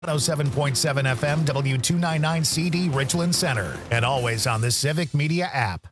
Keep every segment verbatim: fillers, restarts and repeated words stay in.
one oh seven point seven F M, W two ninety-nine C D, Richland Center, and always on the Civic Media app.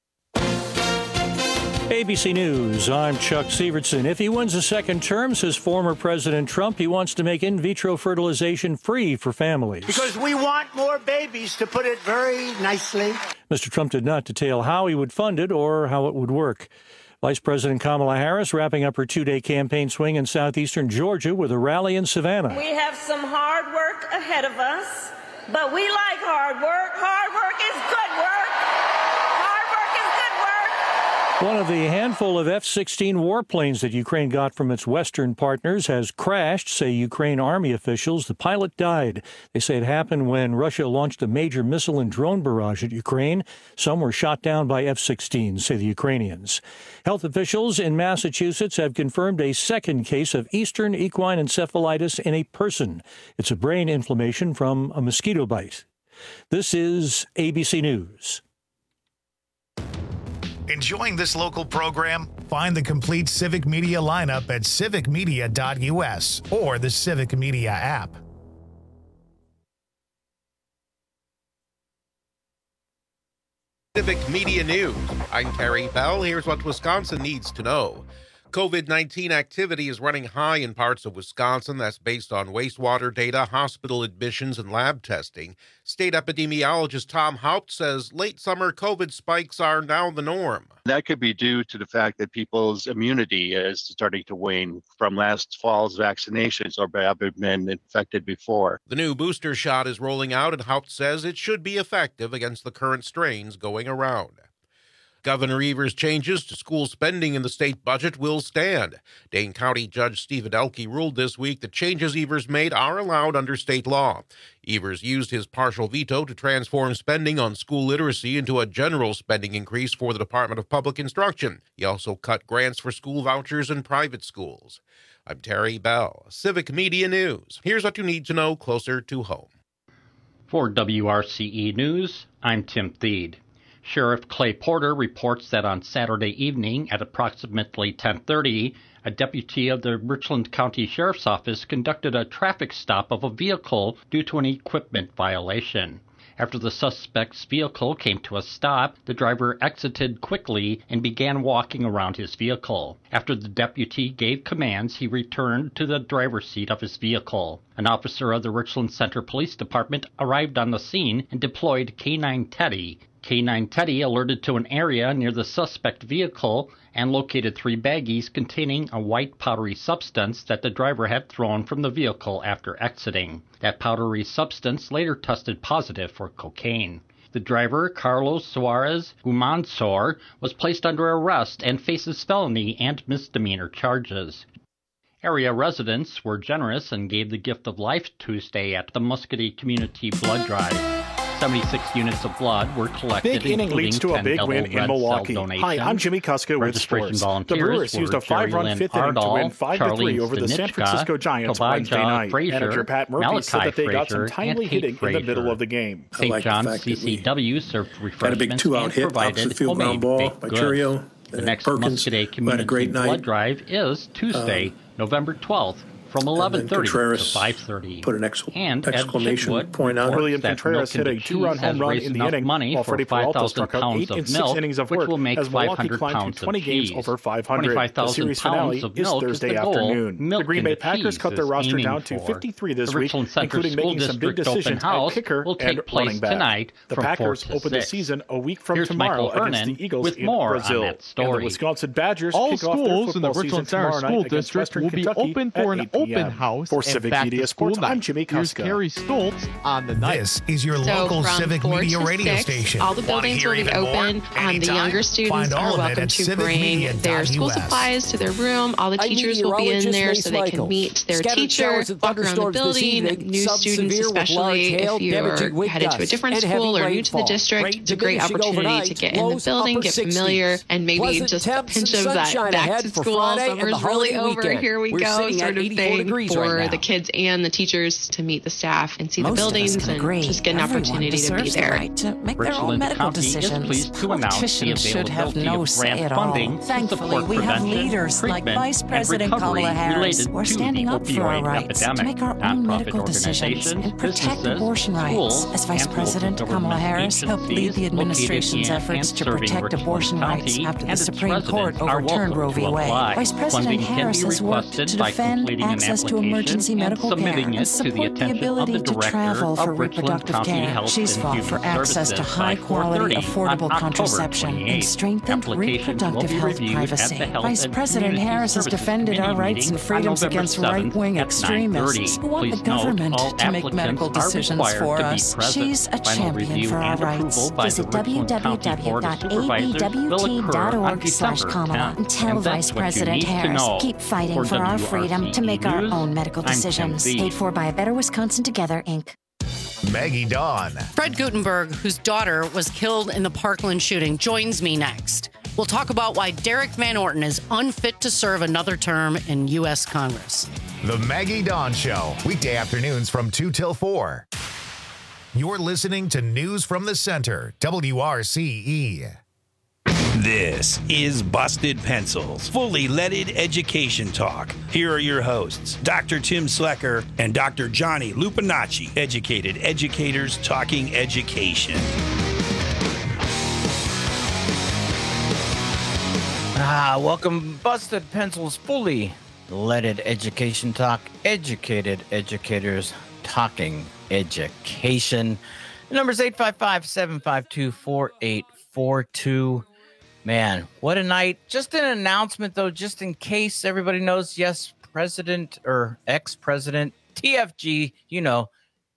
A B C News, I'm Chuck Sievertson. If he wins a second term, says former President Trump, he wants to make in vitro fertilization free for families. Because we want more babies, to put it very nicely. Mister Trump did not detail how he would fund it or how it would work. Vice President Kamala Harris wrapping up her two-day campaign swing in southeastern Georgia with a rally in Savannah. We have some hard work ahead of us, but we like hard work. Hard work is good work. One of the handful of F sixteen warplanes that Ukraine got from its Western partners has crashed, say Ukraine Army officials. The pilot died. They say it happened when Russia launched a major missile and drone barrage at Ukraine. Some were shot down by F sixteens, say the Ukrainians. Health officials in Massachusetts have confirmed a second case of Eastern equine encephalitis in a person. It's a brain inflammation from a mosquito bite. This is A B C News. Enjoying this local program? Find the complete Civic Media lineup at civic media dot U S or the Civic Media app. Civic Media News. I'm Terry Bell. Here's what Wisconsin needs to know. COVID nineteen activity is running high in parts of Wisconsin. That's based on wastewater data, hospital admissions, and lab testing. State epidemiologist Tom Haupt says late summer COVID spikes are now the norm. That could be due to the fact that people's immunity is starting to wane from last fall's vaccinations or having been infected before. The new booster shot is rolling out, and Haupt says it should be effective against the current strains going around. Governor Evers' changes to school spending in the state budget will stand. Dane County Judge Stephen Elke ruled this week that changes Evers made are allowed under state law. Evers used his partial veto to transform spending on school literacy into a general spending increase for the Department of Public Instruction. He also cut grants for school vouchers in private schools. I'm Terry Bell, Civic Media News. Here's what you need to know closer to home. For W R C E News, I'm Tim Thede. Sheriff Clay Porter reports that on Saturday evening at approximately ten thirty, a deputy of the Richland County Sheriff's Office conducted a traffic stop of a vehicle due to an equipment violation. After the suspect's vehicle came to a stop, the driver exited quickly and began walking around his vehicle. After the deputy gave commands, he returned to the driver's seat of his vehicle. An officer of the Richland Center Police Department arrived on the scene and deployed K nine Teddy. K nine Teddy alerted to an area near the suspect vehicle and located three baggies containing a white powdery substance that the driver had thrown from the vehicle after exiting. That powdery substance later tested positive for cocaine. The driver, Carlos Suarez Gumansor, was placed under arrest and faces felony and misdemeanor charges. Area residents were generous and gave the gift of life Tuesday at the Muscatine Community Blood Drive. seventy-six units of blood were collected, big inning leads to a big win in Milwaukee. Hi, I'm Jimmy Kuska with sports. The Brewers used a five-run fifth inning to win five to three over the San Francisco Giants Wednesday night. Manager Pat Murphy said that they got some timely hitting in the middle of the game. Saint John's C C W served refreshments and provided homemade baked goods. The next Muscatine Community Blood Drive is Tuesday, November twelfth. From eleven thirty to five thirty. Put an ex- and exclamation Ed point on it. William Contreras hit a two-run home run in the inning, money while Freddie Peralta struck out eight in six innings of work as Milwaukee climbed to twenty games over five hundred. The series finale is Thursday afternoon. The Green Bay Packers cut their roster down to fifty-three this week, including making some big decisions at kicker and running back. The Packers open the season a week from tomorrow against the Eagles in Brazil. And the Wisconsin Badgers kick off their football season tomorrow night against Western Kentucky at eight p.m. For Civic Media Sports, I'm Jimmy Kuska. Here's Carrie Stoltz on the night. This is your so local Civic Media radio six, station. All the buildings will be open. Um, the younger students are welcome to bring their school supplies to their room. All the teachers will be in there so they can meet their teacher, walk around the building. New students, especially if you're headed to a different school or new to the district, it's a great opportunity to get in the building, get familiar, and maybe just a pinch of that back to school. Summer's really over. Here we go sort of thing. way degrees for right now. the kids and the teachers to meet the staff and see Most the buildings of us can and agree. just get an Everyone opportunity to be there. The right to make their Richland own medical County decisions. is pleased to announce the Politicians should have availability no of say grant at all. funding to Thankfully, support we have prevention, leaders like treatment, Vice and President recovery Kamala Harris related who are to standing the up for our opioid rights to epidemic. make our own Nonprofit medical decisions organizations, and protect businesses, abortion rights. schools, As Vice and President local Kamala government Harris helped lead agencies the administration's located in efforts and to serving protect Richland abortion rights County after the and its Supreme Court residents are overturned welcome Roe v. to Wade. apply. Vice President Funding can Harris be has worked to requested by defend completing an access to application emergency and medical care submitting it and to the support the attention of ability the to Director travel for of Richland reproductive County care. Health She's and fought Human for access to Services by high-quality, four thirty affordable on October contraception and twenty-eighth. strengthened Applications will reproductive be health reviewed at the privacy. Health Vice and President Community Harris has Services defended our Committee rights and meeting freedoms on November against seventh right-wing at extremists nine thirty. who want Please the government note, all to make medical applicants are decisions required for to be us. present. She's a Final champion review for our and rights. approval by Visit the Richland County Board of Supervisors will occur on www.a b w t dot org slash December Kamala tenth. and tell And that's Vice what you President need to Harris, know. keep fighting For for our W R C freedom to make our News, own medical I'm Tim decisions. Thede. Paid for by a Better Wisconsin Together, Incorporated. Maggie Dawn. Fred Gutenberg, whose daughter was killed in the Parkland shooting, joins me next. We'll talk about why Derek Van Orton is unfit to serve another term in U S Congress. The Maggie Dawn Show, weekday afternoons from two till four. You're listening to News from the Center, W R C E. This is Busted Pencils, fully leaded education talk. Here are your hosts, Doctor Tim Slecker and Doctor Johnny Lupinacci, educated educators talking education. Ah, welcome, Busted Pencils, fully leaded education talk, educated educators talking education. The number is eight five five, seven five two, four eight four two. Man, what a night. Just an announcement, though, just in case everybody knows, yes, President or ex-President T F G, you know,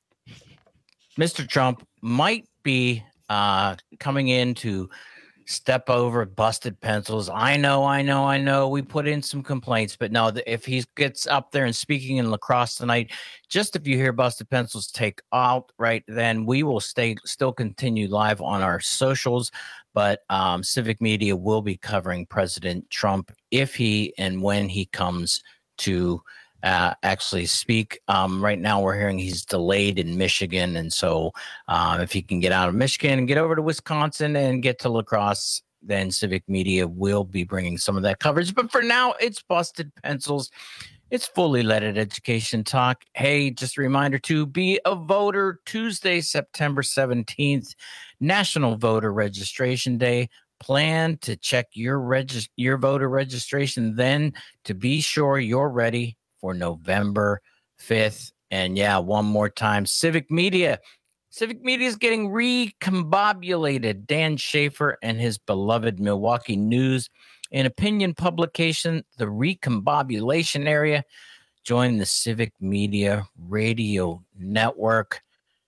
Mister Trump might be uh, coming in to step over Busted Pencils. I know, I know, I know. We put in some complaints, but no, if he gets up there and speaking in La Crosse tonight, just if you hear Busted Pencils take out, right, then we will stay still continue live on our socials. But um, Civic Media will be covering President Trump if he and when he comes to uh, actually speak. Um, right now, we're hearing he's delayed in Michigan. And so uh, if he can get out of Michigan and get over to Wisconsin and get to La Crosse, then Civic Media will be bringing some of that coverage. But for now, it's Busted Pencils. It's fully leaded education talk. Hey, just a reminder to be a voter. Tuesday, September seventeenth, National Voter Registration Day. Plan to check your regis- your voter registration then to be sure you're ready for November fifth. And yeah, one more time, Civic Media. Civic Media is getting recombobulated. Dan Schaefer and his beloved Milwaukee News and Opinion publication, The Recombobulation Area, join the Civic Media Radio Network.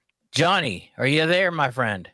Johnny, are you there, my friend?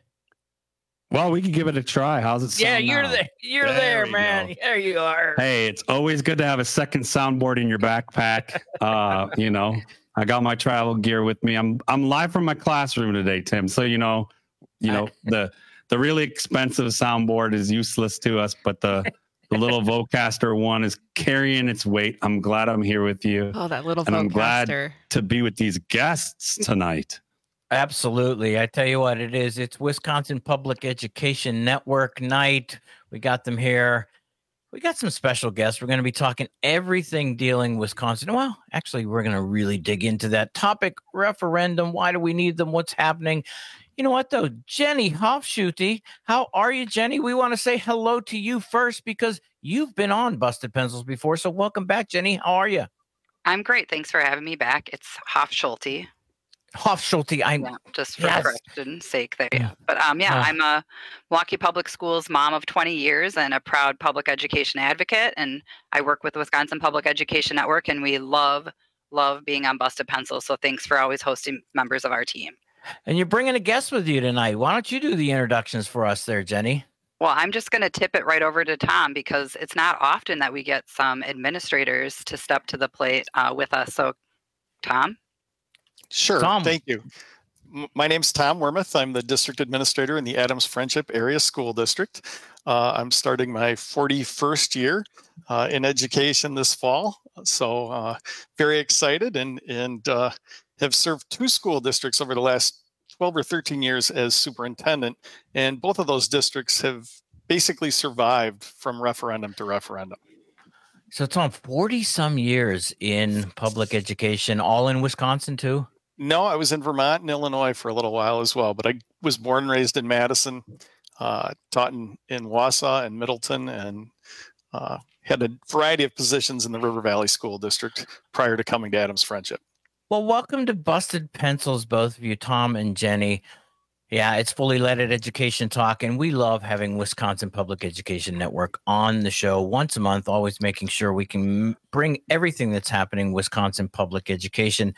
Well, we can give it a try. How's it sound? Yeah, you're now? there. You're there, there man. Go. There you are. Hey, it's always good to have a second soundboard in your backpack. Uh, you know, I got my travel gear with me. I'm I'm live from my classroom today, Tim. So you know, you know the the really expensive soundboard is useless to us, but the The little Vocaster one is carrying its weight. I'm glad I'm here with you. Oh, that little and Vocaster. I'm glad to be with these guests tonight. Absolutely. I tell you what it is. It's Wisconsin Public Education Network night. We got them here. We got some special guests. We're going to be talking everything dealing Wisconsin. Well, actually, we're going to really dig into that topic. Referendum. Why do we need them? What's happening? You know what, though? Jenny Hofschutte, how are you, Jenny? We want to say hello to you first because you've been on Busted Pencils before. So welcome back, Jenny. How are you? I'm great. Thanks for having me back. It's Hofschutte. Hofschutte. I'm yeah, just for yes. correction's sake there. Yeah. But um, yeah, uh, I'm a Milwaukee Public Schools mom of twenty years and a proud public education advocate. And I work with the Wisconsin Public Education Network, and we love, love being on Busted Pencils. So thanks for always hosting members of our team. And you're bringing a guest with you tonight. Why don't you do the introductions for us there, Jenny? Well, I'm just going to tip it right over to Tom because it's not often that we get some administrators to step to the plate uh, with us. So, Tom? Sure. Tom. Thank you. My name's Tom Wormuth. I'm the district administrator in the Adams Friendship Area School District. Uh, I'm starting my forty-first year uh, in education this fall. So uh, very excited and, and uh, have served two school districts over the last twelve or thirteen years as superintendent. And both of those districts have basically survived from referendum to referendum. So Tom, forty some years in public education, all in Wisconsin too? No, I was in Vermont and Illinois for a little while as well, but I was born and raised in Madison, uh, taught in, in Wausau and Middleton, and uh, had a variety of positions in the River Valley School District prior to coming to Adams Friendship. Well, welcome to Busted Pencils, both of you, Tom and Jenny. Yeah, it's Fully Loaded Education Talk, and we love having Wisconsin Public Education Network on the show once a month, always making sure we can bring everything that's happening Wisconsin public education.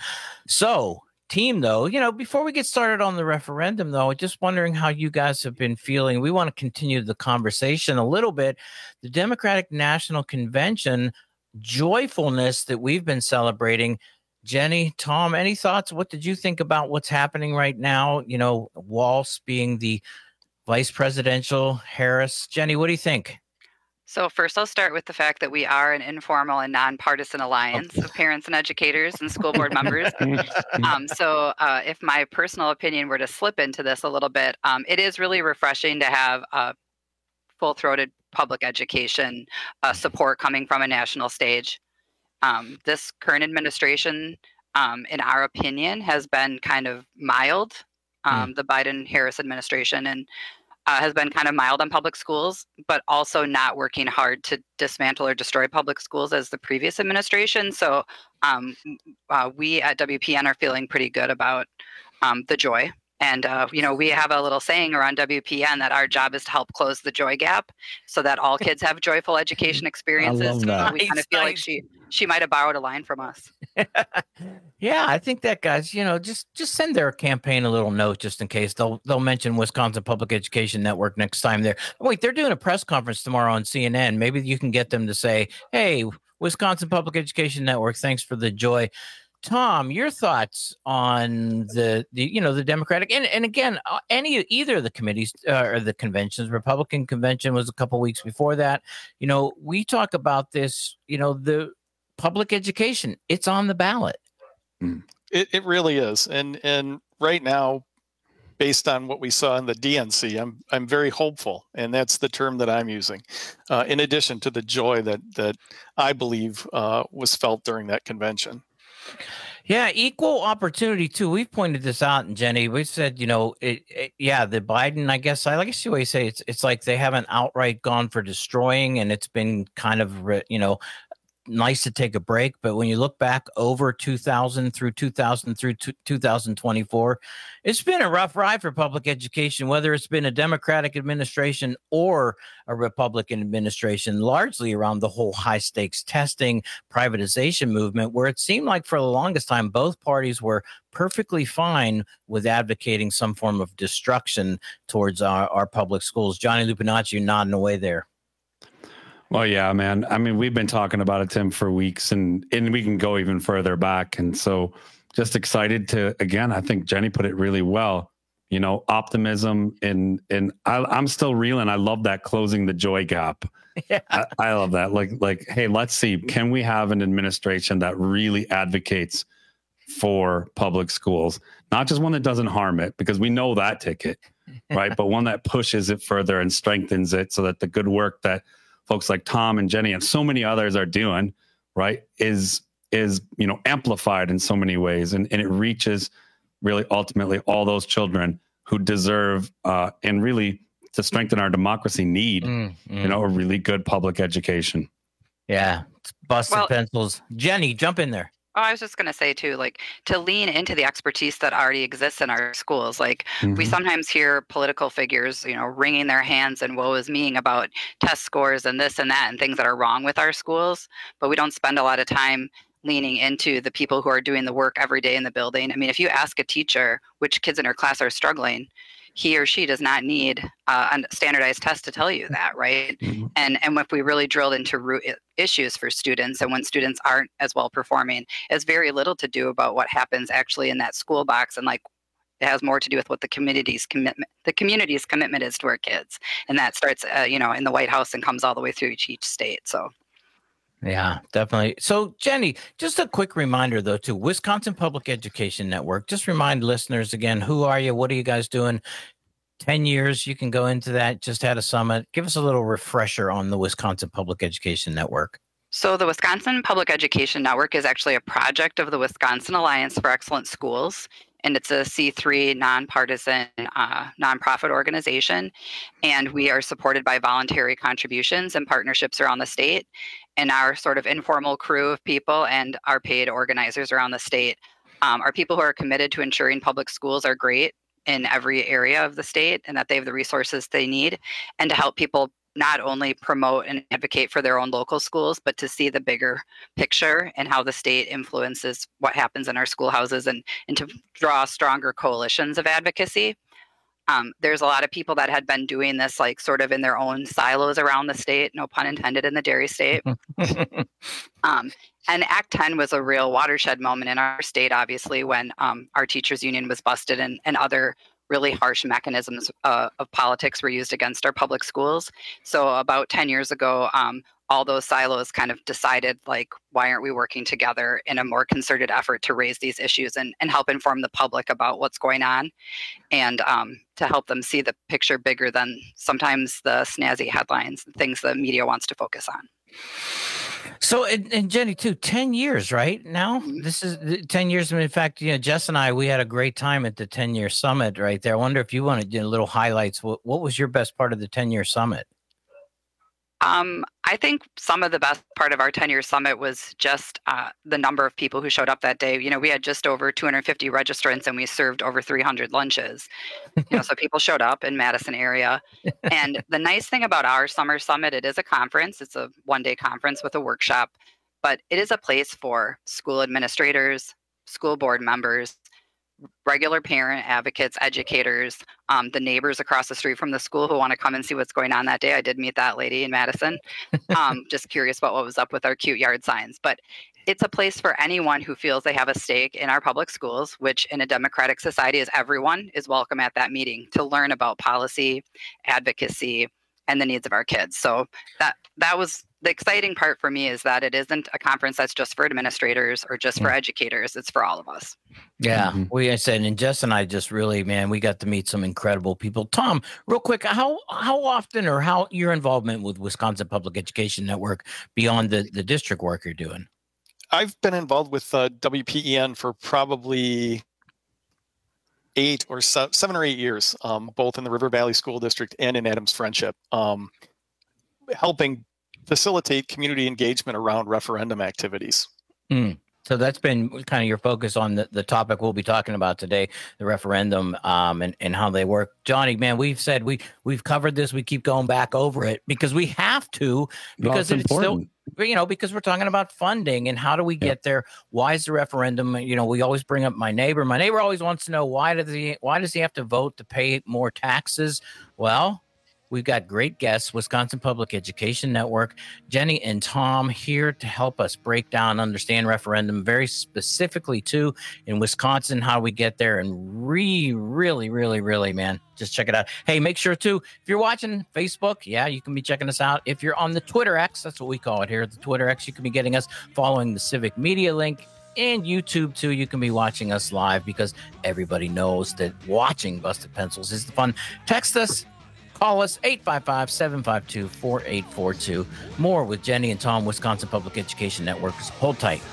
So, team, though, you know, before we get started on the referendum, though, just wondering how you guys have been feeling. We want to continue the conversation a little bit. The Democratic National Convention joyfulness that we've been celebrating. Jenny, Tom, any thoughts? What did you think about what's happening right now? You know, Walz being the vice presidential, Harris. Jenny, what do you think? So first, I'll start with the fact that we are an informal and nonpartisan alliance of parents and educators and school board members. Um, so uh, if my personal opinion were to slip into this a little bit, um, it is really refreshing to have uh, full-throated public education uh, support coming from a national stage. Um, this current administration, um, in our opinion, has been kind of mild. Um, mm. The Biden-Harris administration and uh, has been kind of mild on public schools, but also not working hard to dismantle or destroy public schools as the previous administration. So um, uh, we at W P N are feeling pretty good about um, the joy. And, uh, you know, we have a little saying around W P N that our job is to help close the joy gap so that all kids have joyful education experiences. I love that. We kind of feel like she she might have borrowed a line from us. Yeah, I think that, guys, you know, just just send their campaign a little note just in case. They'll they'll mention Wisconsin Public Education Network next time they're. Oh, wait, they're doing a press conference tomorrow on C N N. Maybe you can get them to say, hey, Wisconsin Public Education Network, thanks for the joy. Tom, your thoughts on the, the you know, the Democratic and, and again, uh, any either of the committees uh, or the conventions. Republican convention was a couple weeks before that. You know, we talk about this, you know, the public education, it's on the ballot. It, it really is. And and right now, based on what we saw in the D N C, I'm I'm very hopeful, and that's the term that I'm using. Uh, in addition to the joy that that I believe uh, was felt during that convention. Yeah, equal opportunity too. We've pointed this out, and Jenny, we said, you know, it, it, yeah, the Biden, I guess, I like to see what you say. It's it's like they haven't outright gone for destroying, and it's been kind of, you know, nice to take a break. But when you look back over two thousand through two thousand through two thousand twenty-four, it's been a rough ride for public education, whether it's been a Democratic administration or a Republican administration, largely around the whole high stakes testing privatization movement, where it seemed like for the longest time, both parties were perfectly fine with advocating some form of destruction towards our, our public schools. Johnny Lupinacci, you're nodding away there. Well, yeah, man. I mean, we've been talking about it, Tim, for weeks, and, and we can go even further back. And so just excited to, again, I think Jenny put it really well, you know, optimism. And, and I, I'm still reeling. I love that closing the joy gap. Yeah. I, I love that. Like, like, hey, let's see, can we have an administration that really advocates for public schools, not just one that doesn't harm it, because we know that ticket, right? But one that pushes it further and strengthens it so that the good work that folks like Tom and Jenny and so many others are doing, right, is, is, you know, amplified in so many ways. And, and it reaches really ultimately all those children who deserve uh, and really to strengthen our democracy need, mm, mm. you know, a really good public education. Yeah. It's busted well, pencils. Jenny, jump in there. Oh, I was just going to say, too, like to lean into the expertise that already exists in our schools. Like mm-hmm. we sometimes hear political figures, you know, wringing their hands and woe is me about test scores and this and that and things that are wrong with our schools. But we don't spend a lot of time leaning into the people who are doing the work every day in the building. I mean, if you ask a teacher which kids in her class are struggling, he or she does not need uh, a standardized test to tell you that, right? Mm-hmm. And and if we really drilled into root issues for students, and when students aren't as well performing, it's very little to do about what happens actually in that school box and like It has more to do with what the community's commitment, the community's commitment is to our kids. And that starts, uh, you know, in the White House and comes all the way through each, each state. So. Yeah, definitely. So, Jenny, just a quick reminder, though, to Wisconsin Public Education Network. Just remind listeners again, who are you? What are you guys doing? ten years, you can go into that. Just had a summit. Give us a little refresher on the Wisconsin Public Education Network. So the Wisconsin Public Education Network is actually a project of the Wisconsin Alliance for Excellent Schools. And it's a C three nonpartisan uh, nonprofit organization. And we are supported by voluntary contributions and partnerships around the state. And our sort of informal crew of people and our paid organizers around the state um, are people who are committed to ensuring public schools are great in every area of the state and that they have the resources they need, and to help people not only promote and advocate for their own local schools, but to see the bigger picture and how the state influences what happens in our schoolhouses, and, and to draw stronger coalitions of advocacy. Um, there's a lot of people that had been doing this like sort of in their own silos around the state, no pun intended, in the dairy state. um, and Act ten was a real watershed moment in our state, obviously, when um, our teachers union was busted and, and other really harsh mechanisms uh, of politics were used against our public schools. So about ten years ago, um, all those silos kind of decided, like, why aren't we working together in a more concerted effort to raise these issues and, and help inform the public about what's going on, and um, to help them see the picture bigger than sometimes the snazzy headlines, things the media wants to focus on. So, and, and Jenny, too, ten years, right now? Mm-hmm. This is ten years. In fact, you know, Jess and I, we had a great time at the ten-year summit right there. I wonder if you want to do little highlights. What, what was your best part of the ten-year summit? Um, I think some of the best part of our ten-year summit was just uh, the number of people who showed up that day. You know, we had just over two hundred fifty registrants, and we served over three hundred lunches. You know, so people showed up in Madison area. And the nice thing about our summer summit, it is a conference. It's a one-day conference with a workshop, but it is a place for school administrators, school board members, regular parent advocates, educators, um, the neighbors across the street from the school who want to come and see what's going on that day. I did meet that lady in Madison. Um, just curious about what was up with our cute yard signs. But it's a place for anyone who feels they have a stake in our public schools, which in a democratic society is everyone is welcome at that meeting to learn about policy, advocacy, and the needs of our kids. So that that was the exciting part for me, is that it isn't a conference that's just for administrators or just for mm. educators. It's for all of us. Yeah, mm-hmm. we I said, and Jess and I just really, man, we got to meet some incredible people. Tom, real quick, how how often or how your involvement with Wisconsin Public Education Network beyond the, the district work you're doing? I've been involved with uh, W P E N for probably eight or so, seven or eight years, um, both in the River Valley School District and in Adams Friendship, um, helping facilitate community engagement around referendum activities. Mm. So that's been kind of your focus on the, the topic we'll be talking about today, the referendum, um, and, and how they work. Johnny, man, we've said we, we've covered this. We keep going back over it because we have to, because no, it's, it's still, you know, because we're talking about funding and how do we get yeah. there? Why is the referendum? You know, we always bring up my neighbor. My neighbor always wants to know, why does he, why does he have to vote to pay more taxes? Well, we've got great guests, Wisconsin Public Education Network, Jenny and Tom here to help us break down, understand referendum very specifically too in Wisconsin, how we get there, and re, really, really, really, man, just check it out. Hey, make sure too, if you're watching Facebook, yeah, you can be checking us out. If you're on the Twitter X, that's what we call it here, the Twitter X, you can be getting us following the Civic Media link. And YouTube too, you can be watching us live, because everybody knows that watching Busted Pencils is the fun. Text us. Call us eight five five, seven five two, four eight four two. More with Jenny and Tom, Wisconsin Public Education Network. Hold tight.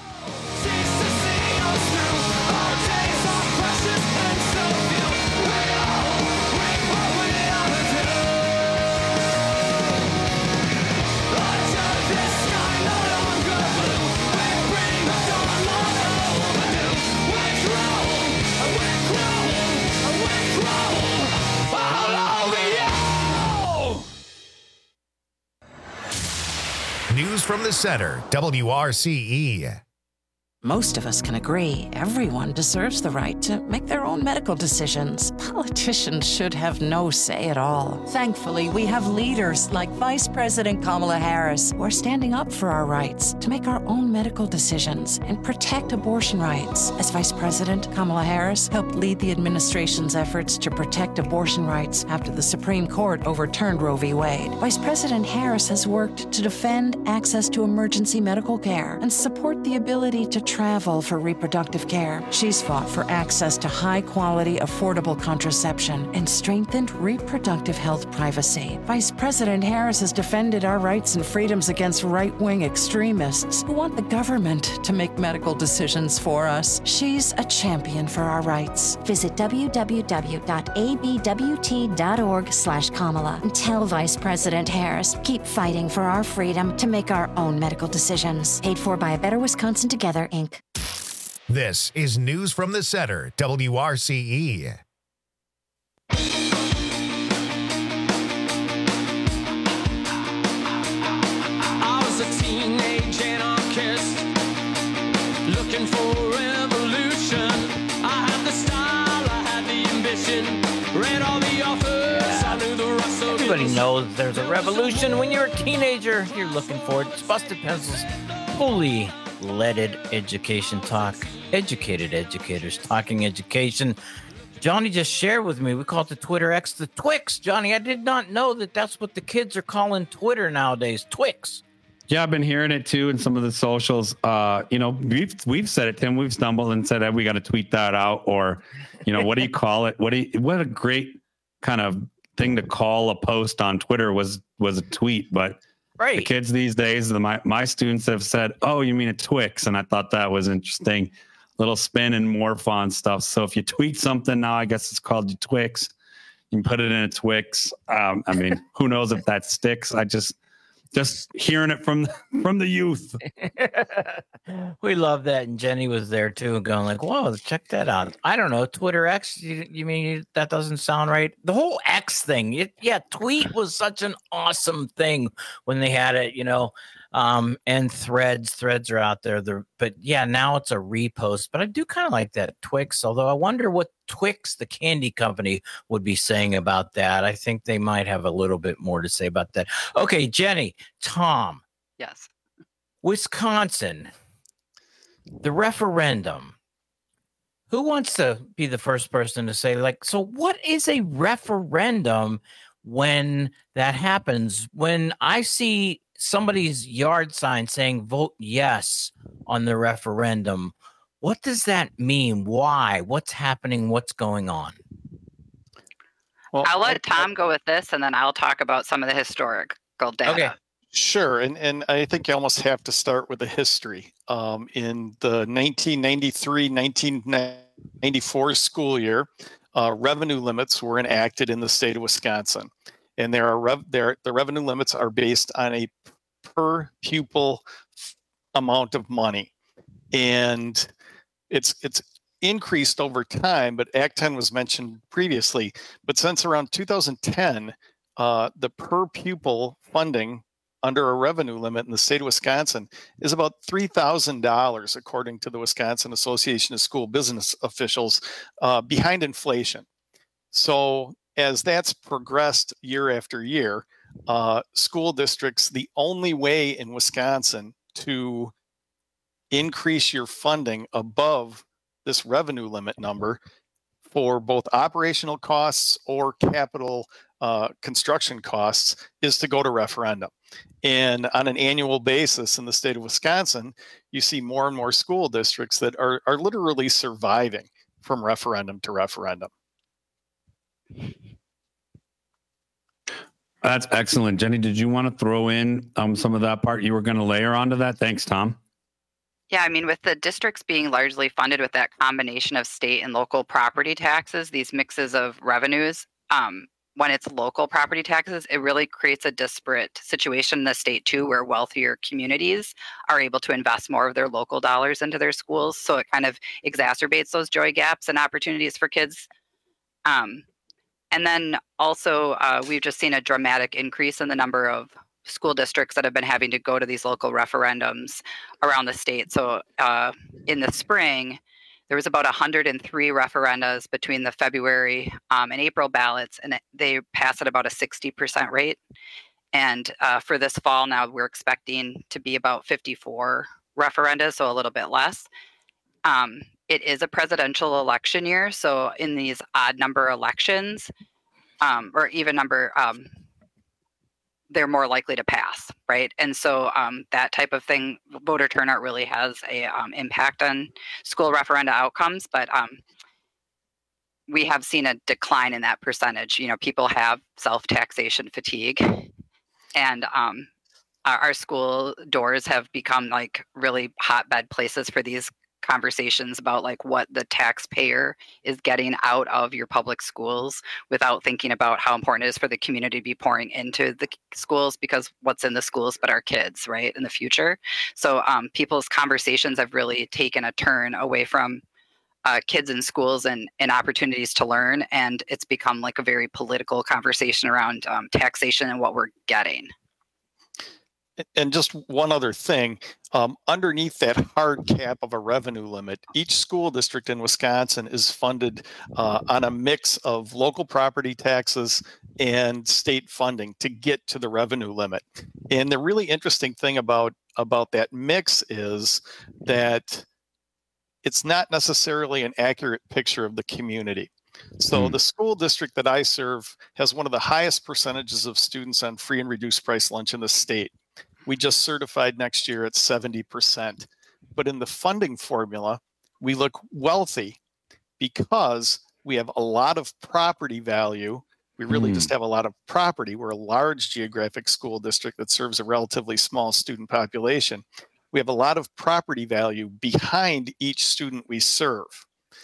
News from the Center, W R C E. Most of us can agree everyone deserves the right to make their own medical decisions. Politicians should have no say at all. Thankfully, we have leaders like Vice President Kamala Harris who are standing up for our rights to make our own medical decisions and protect abortion rights. As Vice President, Kamala Harris helped lead the administration's efforts to protect abortion rights after the Supreme Court overturned Roe v. Wade. Vice President Harris has worked to defend access to emergency medical care and support the ability to travel for reproductive care. She's fought for access to high-quality, affordable contraception and strengthened reproductive health privacy. Vice President Harris has defended our rights and freedoms against right-wing extremists who want the government to make medical decisions for us. She's a champion for our rights. Visit w w w dot a b w t dot org slash Kamala and tell Vice President Harris, keep fighting for our freedom to make our own medical decisions. Paid for by A Better Wisconsin Together, Incorporated. This is News from the Center, W R C E. I was a teenage anarchist looking for revolution. I had the style, I had the ambition, read all the authors, I knew the Russell. Everybody knows there's a revolution when you're a teenager. You're looking for it. It's Busted Pencils, fully leaded education talk. Educated educators talking education. Johnny just shared with me, we call it the Twitter X, the Twix. Johnny, I did not know that that's what the kids are calling Twitter nowadays, Twix. Yeah, I've been hearing it too in some of the socials. Uh, you know, we've we've said it, Tim. We've stumbled and said, hey, we got to tweet that out, or, you know, what do you call it? What do you, what a great kind of thing to call a post on Twitter was was a tweet, but right. The kids these days, the, my my students have said, "Oh, you mean a Twix?" And I thought that was interesting, little spin and morph on stuff. So if you tweet something now, I guess it's called your Twix. You can put it in a Twix. Um, I mean, who knows if that sticks? I just just hearing it from from the youth. We love that, and Jenny was there too, going like, "Whoa, check that out." I don't know, Twitter X. You, you mean that doesn't sound right? The whole X thing, it, yeah. Tweet was such an awesome thing when they had it, you know. Um, and threads, threads are out there. The but yeah, now it's a repost. But I do kind of like that Twix. Although I wonder what Twix, the candy company, would be saying about that. I think they might have a little bit more to say about that. Okay, Jenny, Tom. Yes. Wisconsin, the referendum. Who wants to be the first person to say, like, so what is a referendum when that happens? When I see somebody's yard sign saying vote yes on the referendum, what does that mean? Why? What's happening? What's going on? Well, I'll let Tom go with this, and then I'll talk about some of the historical data. Okay. Sure, and and I think you almost have to start with the history. Um, in the nineteen ninety-three nineteen ninety-four school year, uh, revenue limits were enacted in the state of Wisconsin, and there are rev- there the revenue limits are based on a per pupil amount of money, and it's it's increased over time. But Act ten was mentioned previously, but since around two thousand ten, uh, the per pupil funding under a revenue limit in the state of Wisconsin is about three thousand dollars, according to the Wisconsin Association of School Business Officials, uh, behind inflation. So as that's progressed year after year, uh, school districts, the only way in Wisconsin to increase your funding above this revenue limit number for both operational costs or capital uh, construction costs is to go to referendum. And on an annual basis in the state of Wisconsin, you see more and more school districts that are, are literally surviving from referendum to referendum. That's excellent. Jenny, did you want to throw in um, some of that part you were going to layer onto that? Thanks, Tom. Yeah, I mean, with the districts being largely funded with that combination of state and local property taxes, these mixes of revenues, um, when it's local property taxes, it really creates a disparate situation in the state too, where wealthier communities are able to invest more of their local dollars into their schools. So it kind of exacerbates those joy gaps and opportunities for kids. Um, and then also, uh, we've just seen a dramatic increase in the number of school districts that have been having to go to these local referendums around the state. So uh, in the spring, there was about one hundred three referendas between the February um, and April ballots, and they passed at about a sixty percent rate. And uh, for this fall now, we're expecting to be about fifty-four referenda, so a little bit less. Um, it is a presidential election year, so in these odd number elections, um, or even number, um, they're more likely to pass, right? And so um, that type of thing, voter turnout really has a um, impact on school referenda outcomes, but um, we have seen a decline in that percentage. You know, people have self-taxation fatigue, and um, our, our school doors have become like really hotbed places for these conversations about like what the taxpayer is getting out of your public schools without thinking about how important it is for the community to be pouring into the schools, because what's in the schools but our kids, right, in the future. So um, people's conversations have really taken a turn away from uh, kids in schools and, and opportunities to learn, and it's become like a very political conversation around um, taxation and what we're getting. And just one other thing, um, underneath that hard cap of a revenue limit, each school district in Wisconsin is funded uh, on a mix of local property taxes and state funding to get to the revenue limit. And the really interesting thing about, about that mix is that it's not necessarily an accurate picture of the community. So mm. the school district that I serve has one of the highest percentages of students on free and reduced price lunch in the state. We just certified next year at seventy percent. But in the funding formula, we look wealthy because we have a lot of property value. We really mm. just have a lot of property. We're a large geographic school district that serves a relatively small student population. We have a lot of property value behind each student we serve.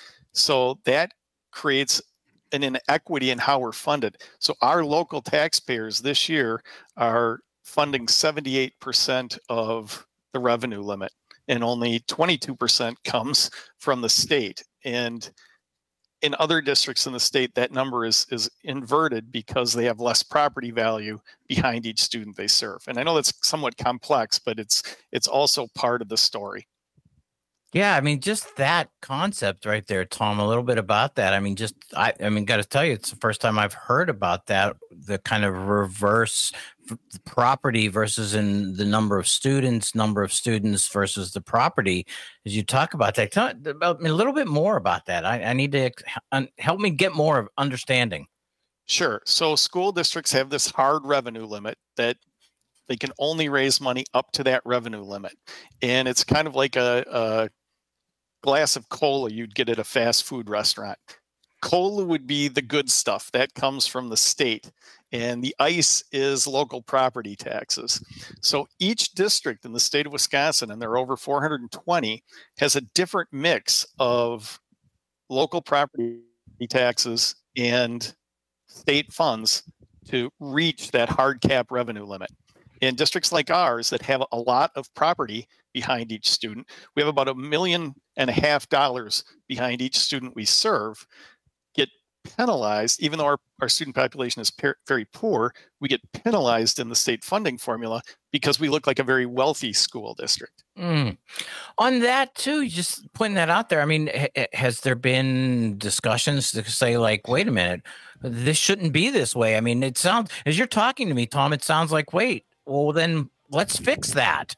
So that creates an inequity in how we're funded. So our local taxpayers this year are funding seventy-eight percent of the revenue limit, and only twenty-two percent comes from the state. And in other districts in the state, that number is, is inverted because they have less property value behind each student they serve. And I know that's somewhat complex, but it's it's also part of the story. Yeah, I mean, just that concept right there, Tom, a little bit about that. I mean, just, I, I mean, got to tell you, it's the first time I've heard about that, the kind of reverse property versus in the number of students, number of students versus the property. As you talk about that, tell me about a little bit more about that. I, I need to help me get more of understanding. Sure. So school districts have this hard revenue limit that they can only raise money up to that revenue limit. And it's kind of like a, a glass of cola you'd get at a fast food restaurant. Cola would be the good stuff that comes from the state, and the ice is local property taxes. So each district in the state of Wisconsin, and there are over four hundred twenty, has a different mix of local property taxes and state funds to reach that hard cap revenue limit. In districts like ours that have a lot of property behind each student, we have about a million and a half dollars behind each student we serve, get penalized, even though our, our student population is per- very poor, we get penalized in the state funding formula because we look like a very wealthy school district. Mm. On that too, just putting that out there, I mean, ha- has there been discussions to say like, wait a minute, this shouldn't be this way? I mean, it sounds, as you're talking to me, Tom, it sounds like, wait, well, then let's fix that.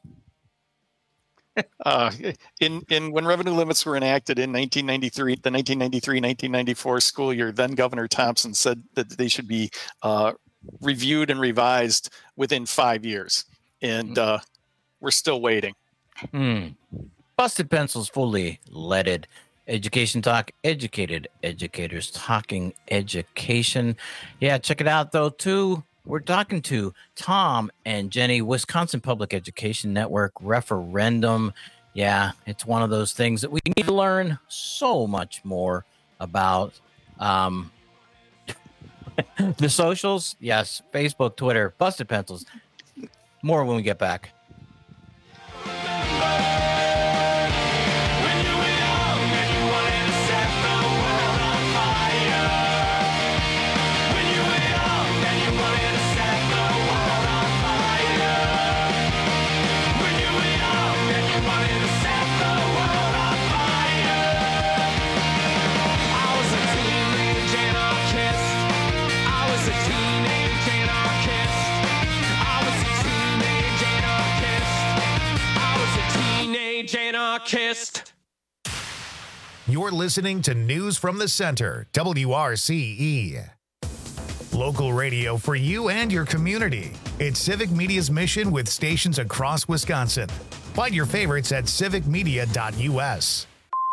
uh, in in when revenue limits were enacted in nineteen ninety-three, the nineteen ninety-three nineteen ninety-four school year, then Governor Thompson said that they should be uh, reviewed and revised within five years. And uh, we're still waiting. Hmm. Busted Pencils, fully leaded. Education Talk, educated educators talking education. Yeah, check it out, though, too. We're talking to Tom and Jenny, Wisconsin Public Education Network referendum. Yeah, it's one of those things that we need to learn so much more about. Um, the socials, yes, Facebook, Twitter, Busted Pencils. More when we get back. Fire. anarchist. You're listening to News from the Center, W R C E. Local radio for you and your community. It's Civic Media's mission with stations across Wisconsin. Find your favorites at civic media dot U S.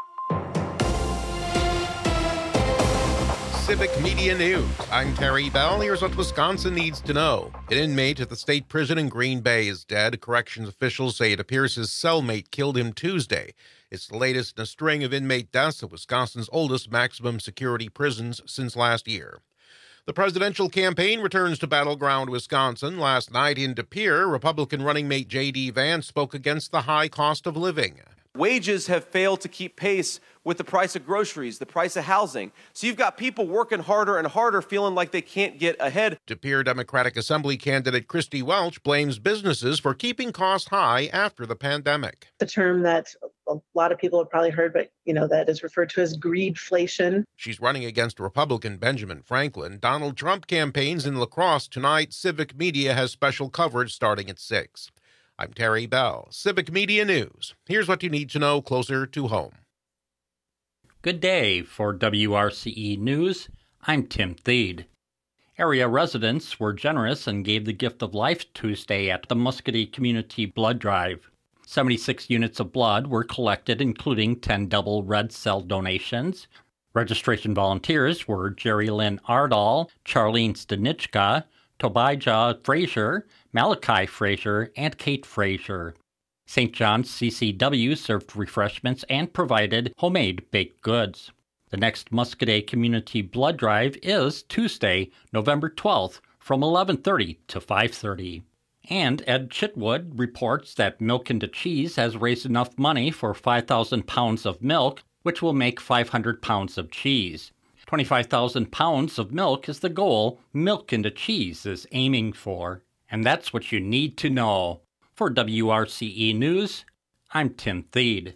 Civic Media News. I'm Terry Bell. Here's what Wisconsin needs to know. An inmate at the state prison in Green Bay is dead. Corrections officials say it appears his cellmate killed him Tuesday. It's the latest in a string of inmate deaths at Wisconsin's oldest maximum security prisons since last year. The presidential campaign returns to battleground Wisconsin. Last night in De Pere, Republican running mate J D. Vance spoke against the high cost of living. Wages have failed to keep pace with the price of groceries, the price of housing. So you've got people working harder and harder, feeling like they can't get ahead. De Pere Democratic Assembly candidate Christy Welch blames businesses for keeping costs high after the pandemic. The term that a lot of people have probably heard, but you know, that is referred to as greedflation. She's running against Republican Benjamin Franklin. Donald Trump campaigns in La Crosse tonight. Civic Media has special coverage starting at six. I'm Terry Bell, Civic Media News. Here's what you need to know closer to home. Good day. For W R C E News, I'm Tim Thede. Area residents were generous and gave the gift of life Tuesday at the Muscatee Community Blood Drive. seventy-six units of blood were collected, including ten double red cell donations. Registration volunteers were Jerry Lynn Ardall, Charlene Stanichka, Tobijah Frazier, Malachi Frazier, and Kate Frazier. Saint John's C C W served refreshments and provided homemade baked goods. The next Muscatee Community Blood Drive is Tuesday, November twelfth, from eleven thirty to five thirty. And Ed Chitwood reports that Milk into Cheese has raised enough money for five thousand pounds of milk, which will make five hundred pounds of cheese. twenty-five thousand pounds of milk is the goal Milk into Cheese is aiming for. And that's what you need to know. For W R C E News, I'm Tim Thede.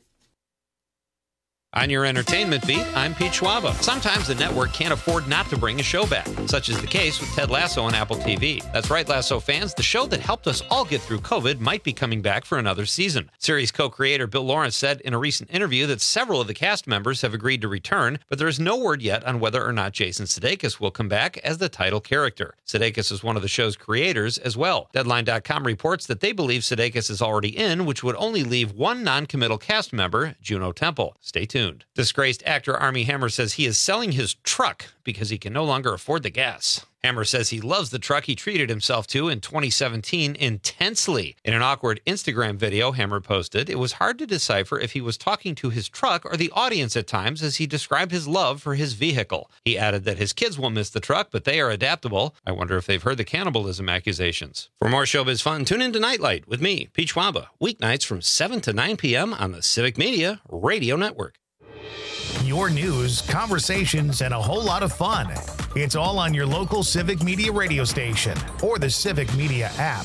On your entertainment beat, I'm Pete Schwaba. Sometimes the network can't afford not to bring a show back. Such is the case with Ted Lasso on Apple T V. That's right, Lasso fans. The show that helped us all get through COVID might be coming back for another season. Series co-creator Bill Lawrence said in a recent interview that several of the cast members have agreed to return, but there is no word yet on whether or not Jason Sudeikis will come back as the title character. Sudeikis is one of the show's creators as well. Deadline dot com reports that they believe Sudeikis is already in, which would only leave one non-committal cast member, Juno Temple. Stay tuned. Disgraced actor Armie Hammer says he is selling his truck because he can no longer afford the gas. Hammer says he loves the truck he treated himself to in twenty seventeen intensely. In an awkward Instagram video Hammer posted, it was hard to decipher if he was talking to his truck or the audience at times as he described his love for his vehicle. He added that his kids will miss the truck, but they are adaptable. I wonder if they've heard the cannibalism accusations. For more showbiz fun, tune in to Nightlight with me, Pete Schwaba, weeknights from seven to nine p.m. on the Civic Media Radio Network. Your news, conversations, and a whole lot of fun. It's all on your local Civic Media radio station or the Civic Media app.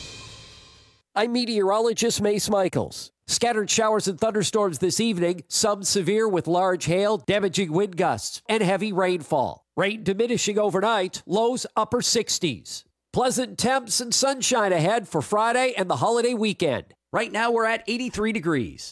I'm meteorologist Mace Michaels. Scattered showers and thunderstorms this evening, some severe with large hail, damaging wind gusts, and heavy rainfall. Rain diminishing overnight, lows upper sixties. Pleasant temps and sunshine ahead for Friday and the holiday weekend. Right now we're at eighty-three degrees.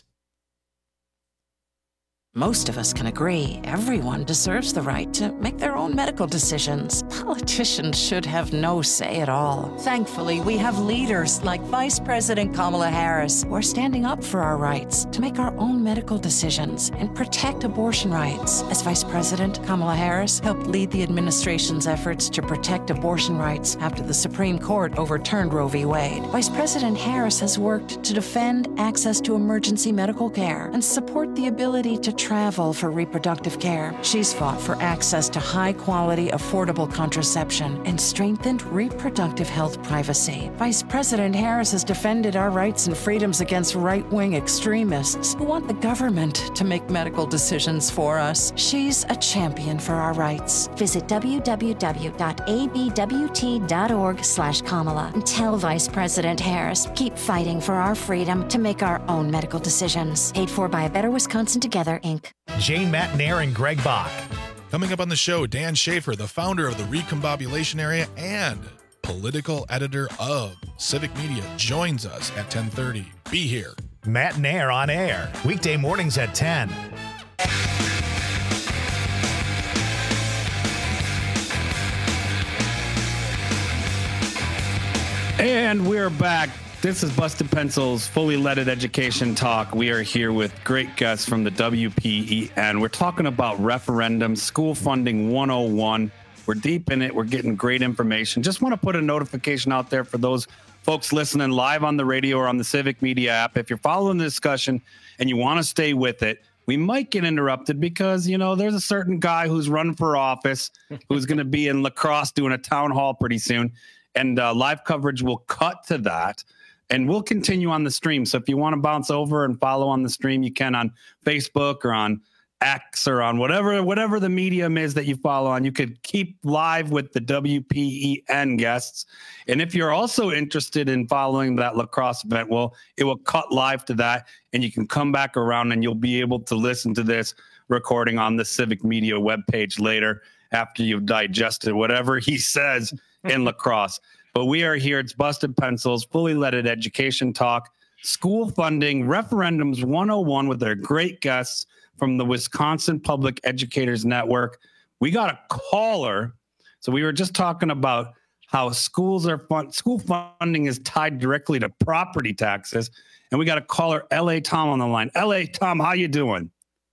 Most of us can agree everyone deserves the right to make their own medical decisions. Politicians should have no say at all. Thankfully, we have leaders like Vice President Kamala Harris who are standing up for our rights to make our own medical decisions and protect abortion rights. As Vice President, Kamala Harris helped lead the administration's efforts to protect abortion rights after the Supreme Court overturned Roe v. Wade. Vice President Harris has worked to defend access to emergency medical care and support the ability to travel for reproductive care. She's fought for access to high-quality, affordable contraception and strengthened reproductive health privacy. Vice President Harris has defended our rights and freedoms against right-wing extremists who want the government to make medical decisions for us. She's a champion for our rights. Visit w w w dot a b w t dot org slash Kamala and tell Vice President Harris, keep fighting for our freedom to make our own medical decisions. Paid for by A Better Wisconsin Together, Incorporated. Jane Matnair and Greg Bach. Coming up on the show, Dan Schaefer, the founder of the Recombobulation Area and political editor of Civic Media, joins us at ten thirty. Be here. Matt and Air on Air, weekday mornings at ten. And we're back. This is Busted Pencils, fully leaded education talk. We are here with great guests from the W P E N. We're talking about referendum, school funding one oh one. We're deep in it. We're getting great information. Just want to put a notification out there for those folks listening live on the radio or on the Civic Media app. If you're following the discussion and you want to stay with it, we might get interrupted because, you know, there's a certain guy who's running for office who's going to be in La Crosse doing a town hall pretty soon. And uh, live coverage will cut to that, and we'll continue on the stream. So if you want to bounce over and follow on the stream, you can on Facebook or on X or on whatever whatever the medium is that you follow on. You could keep live with the W P E N guests. And if you're also interested in following that La Crosse event, well, it will cut live to that, and you can come back around and you'll be able to listen to this recording on the Civic Media webpage later after you've digested whatever he says in La Crosse. But we are here. It's Busted Pencils, fully leaded education talk, school funding, referendums one oh one with our great guests from the Wisconsin Public Educators Network. We got a caller. So we were just talking about how schools are fun- school funding is tied directly to property taxes. And we got a caller, L A Tom, on the line. L A Tom, how you doing?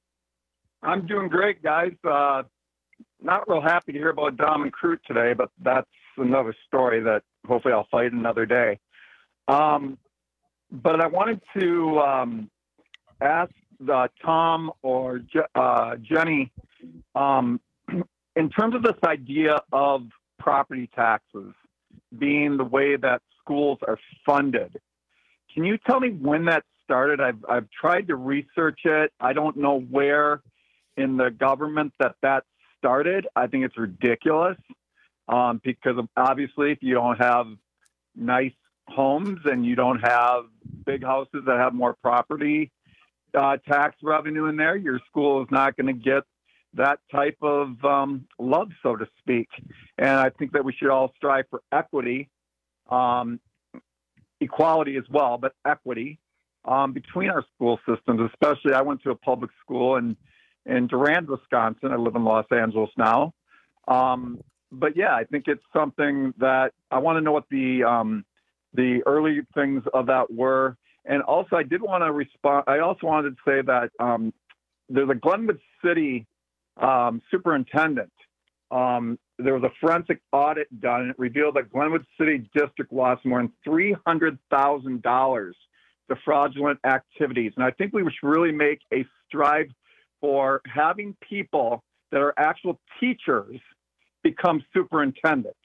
I'm doing great, guys. Uh, not real happy to hear about Dom and Crute today, but that's another story that hopefully I'll fight another day. Um, but I wanted to um, ask uh, Tom or Je- uh, Jenny, um, in terms of this idea of property taxes being the way that schools are funded, can you tell me when that started? I've, I've tried to research it. I don't know where in the government that that started. I think it's ridiculous. Um, because obviously if you don't have nice homes and you don't have big houses that have more property uh, tax revenue in there, your school is not going to get that type of um, love, so to speak. And I think that we should all strive for equity, um, equality as well, but equity um, between our school systems. Especially, I went to a public school in, in Durand, Wisconsin. I live in Los Angeles now. Um, But yeah, I think it's something that I want to know what the um, the early things of that were, and also I did want to respond. I also wanted to say that um, there's a Glenwood City um, superintendent. Um, there was a forensic audit done, and it revealed that Glenwood City District lost more than three hundred thousand dollars to fraudulent activities, and I think we should really make a strive for having people that are actual teachers become superintendents.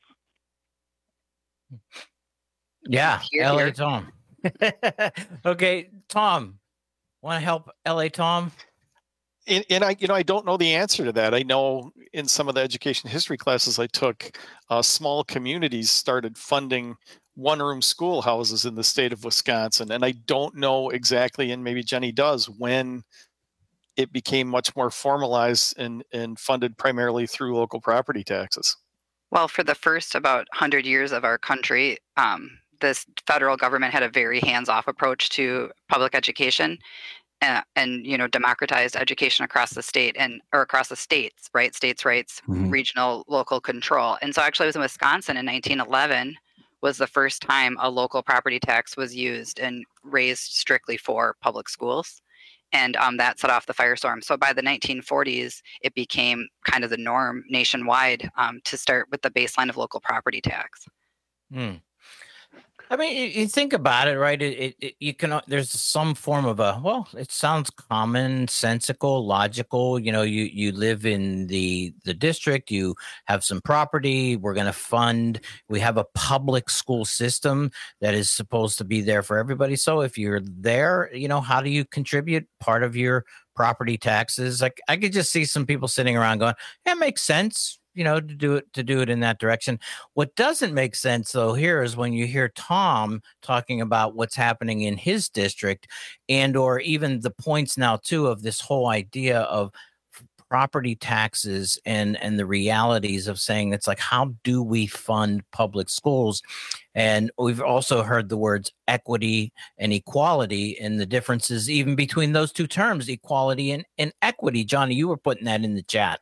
Yeah, L A Tom. Okay, Tom, want to help L A Tom? And, and I, you know, I don't know the answer to that. I know in some of the education history classes I took, uh, small communities started funding one-room schoolhouses in the state of Wisconsin, and I don't know exactly, and maybe Jenny does, when it became much more formalized and, and funded primarily through local property taxes. Well, for the first about one hundred years of our country, um, this federal government had a very hands-off approach to public education and, and, you know, democratized education across the state and or across the states, right? States' rights, mm-hmm. regional, local control. And so actually I was in Wisconsin in nineteen eleven was the first time a local property tax was used and raised strictly for public schools. And um, that set off the firestorm. So by the nineteen forties, it became kind of the norm nationwide um, to start with the baseline of local property tax. Hmm. I mean, you, you think about it, right? It, it, it, you can. There's some form of a. Well, it sounds commonsensical, logical. You know, you you live in the the district. You have some property. We're going to fund. We have a public school system that is supposed to be there for everybody. So if you're there, you know, how do you contribute part of your property taxes? Like I could just see some people sitting around going, "Yeah, it makes sense." You know, to do it to do it in that direction. What doesn't make sense though here is when you hear Tom talking about what's happening in his district, and or even the points now too of this whole idea of property taxes and and the realities of saying it's like, how do we fund public schools? And we've also heard the words equity and equality and the differences even between those two terms, equality and, and equity. Johnny, you were putting that in the chat.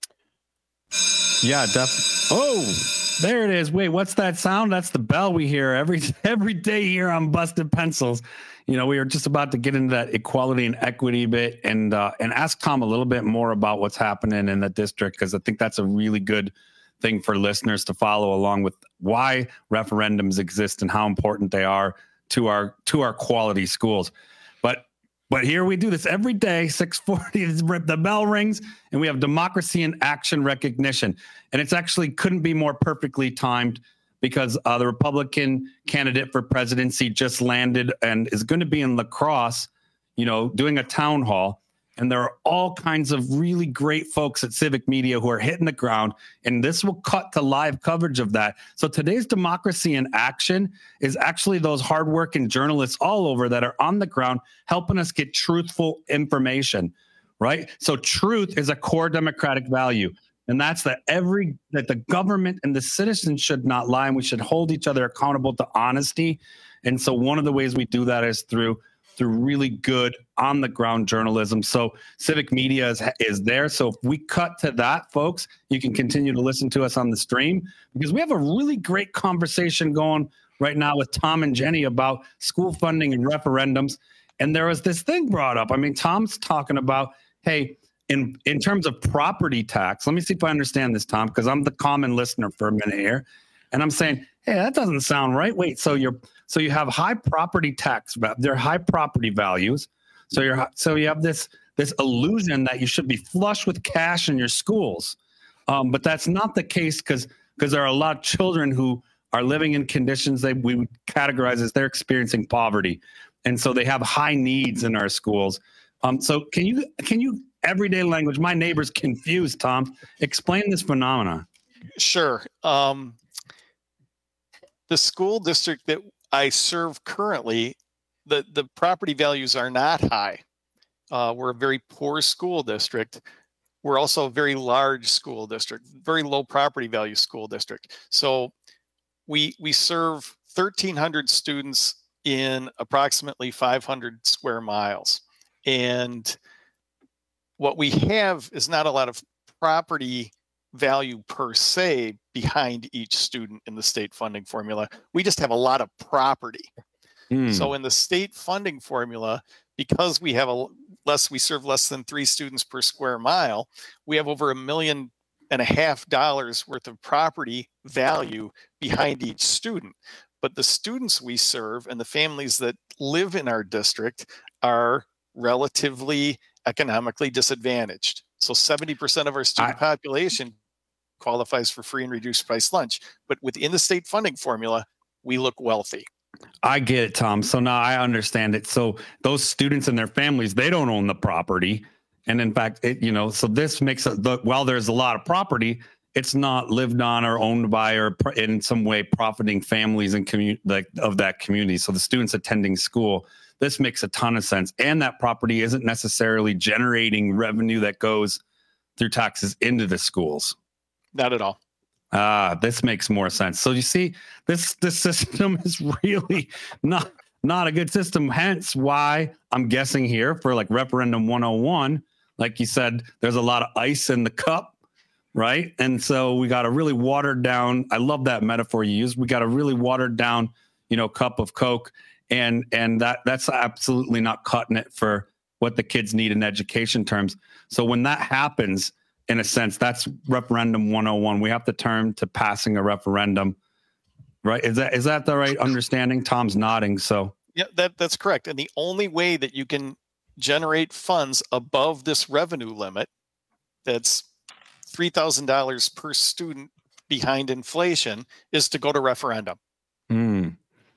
Yeah, definitely. Oh, there it is. Wait, what's that sound? That's the bell we hear every every day here on Busted Pencils. You know, we were just about to get into that equality and equity bit and uh, and ask Tom a little bit more about what's happening in the district, because I think that's a really good thing for listeners to follow along with why referendums exist and how important they are to our to our quality schools. But but here we do this every day, six forty, the bell rings, and we have democracy in action recognition. And it's actually couldn't be more perfectly timed, because uh, the Republican candidate for presidency just landed and is going to be in La Crosse, you know, doing a town hall. And there are all kinds of really great folks at Civic Media who are hitting the ground, and this will cut to live coverage of that. So today's Democracy in Action is actually those hardworking journalists all over that are on the ground helping us get truthful information, right? So truth is a core democratic value. And that's that every that the government and the citizens should not lie, and we should hold each other accountable to honesty. And so one of the ways we do that is through through really good on the ground journalism. So Civic Media is, is there. So if we cut to that, folks, you can continue to listen to us on the stream, because we have a really great conversation going right now with Tom and Jenny about school funding and referendums. And there was this thing brought up. I mean, Tom's talking about, hey, In in terms of property tax, let me see if I understand this, Tom, because I'm the common listener for a minute here. And I'm saying, hey, that doesn't sound right. Wait, so you're so you have high property tax, they're high property values. So you're so you have this this illusion that you should be flush with cash in your schools. Um, but that's not the case, because because there are a lot of children who are living in conditions that we would categorize as they're experiencing poverty. And so they have high needs in our schools. Um, so can you can you everyday language, my neighbor's confused, Tom, explain this phenomenon? Sure. Um, the school district that I serve currently, the, the property values are not high. Uh, we're a very poor school district. We're also a very large school district, very low property value school district. So we we serve thirteen hundred students in approximately five hundred square miles. And what we have is not a lot of property value per se behind each student in the state funding formula. We just have a lot of property. Mm. So in the state funding formula, because we have a less, we serve less than three students per square mile, we have over a million and a half dollars worth of property value behind each student. But the students we serve and the families that live in our district are relatively economically disadvantaged. So seventy percent of our student I, population qualifies for free and reduced price lunch. But within the state funding formula, we look wealthy. I get it, Tom. So now I understand it. So those students and their families, they don't own the property. And in fact, it, you know, so this makes it, the, while there's a lot of property, it's not lived on or owned by or in some way profiting families and community like of that community. So the students attending school, this makes a ton of sense. And that property isn't necessarily generating revenue that goes through taxes into the schools. Not at all. Ah, this makes more sense. So you see, this this system is really not not a good system. Hence why I'm guessing here for like referendum one oh one, like you said, there's a lot of ice in the cup, right? And so we got a really watered down. I love that metaphor you used. We got a really watered down, you know, cup of Coke. And and that that's absolutely not cutting it for what the kids need in education terms. So when that happens, in a sense, that's referendum one oh one. We have to turn to passing a referendum, right? Is that is that the right understanding? Tom's nodding. So yeah, that that's correct. And the only way that you can generate funds above this revenue limit, that's three thousand dollars per student behind inflation, is to go to referendum. Hmm.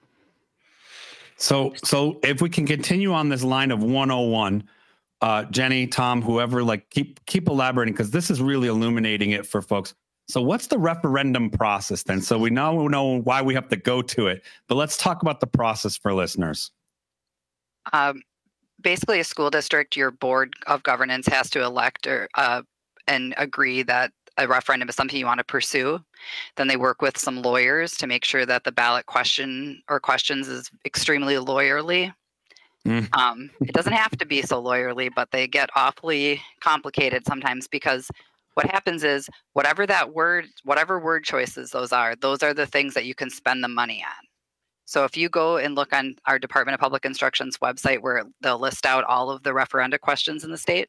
So, so if we can continue on this line of one oh one, uh, Jenny, Tom, whoever, like keep keep elaborating, because this is really illuminating it for folks. So what's the referendum process then? So we now know why we have to go to it, but let's talk about the process for listeners. Um, basically a school district, your board of governance has to elect or uh, and agree that a referendum is something you want to pursue. Then they work with some lawyers to make sure that the ballot question or questions is extremely lawyerly. Mm. Um, it doesn't have to be so lawyerly, but they get awfully complicated sometimes, because what happens is whatever that word, whatever word choices those are, those are the things that you can spend the money on. So if you go and look on our Department of Public Instruction's website, where they'll list out all of the referenda questions in the state,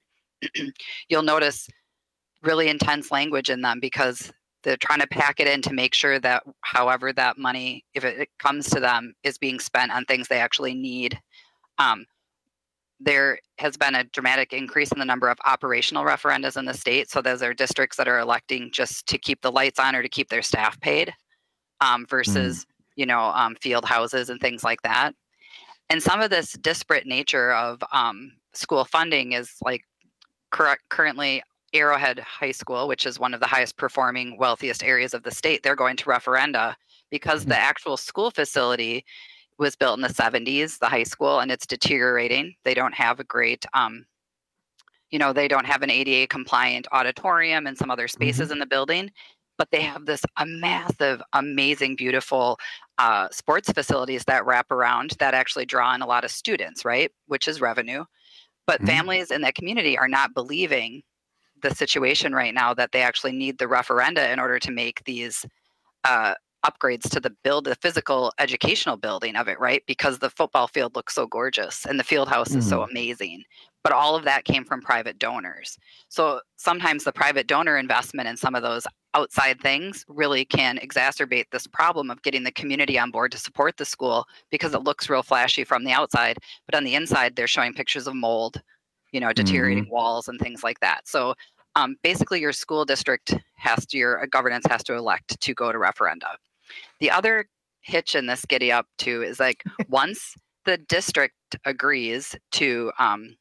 you'll notice really intense language in them, because they're trying to pack it in to make sure that however that money, if it comes to them, is being spent on things they actually need. Um, there has been a dramatic increase in the number of operational referendums in the state. So those are districts that are electing just to keep the lights on or to keep their staff paid, um, versus, mm. you know, um, field houses and things like that. And some of this disparate nature of um, school funding is like correct, currently Arrowhead High School, which is one of the highest performing, wealthiest areas of the state, they're going to referenda because mm. the actual school facility was built in the seventies, the high school, and it's deteriorating. They don't have a great, um, you know, they don't have an A D A compliant auditorium and some other spaces mm-hmm. in the building, but they have this a massive, amazing, beautiful uh, sports facilities that wrap around that actually draw in a lot of students, right? Which is revenue. But mm-hmm. families in that community are not believing the situation right now that they actually need the referenda in order to make these uh, upgrades to the build, the physical educational building of it, right? Because the football field looks so gorgeous and the field house mm. is so amazing. But all of that came from private donors. So sometimes the private donor investment in some of those outside things really can exacerbate this problem of getting the community on board to support the school, because it looks real flashy from the outside, but on the inside, they're showing pictures of mold, you know, deteriorating mm-hmm. walls and things like that. So um, basically your school district has to, your governance has to elect to go to referenda. The other hitch in this giddy up too is like once the district agrees to um,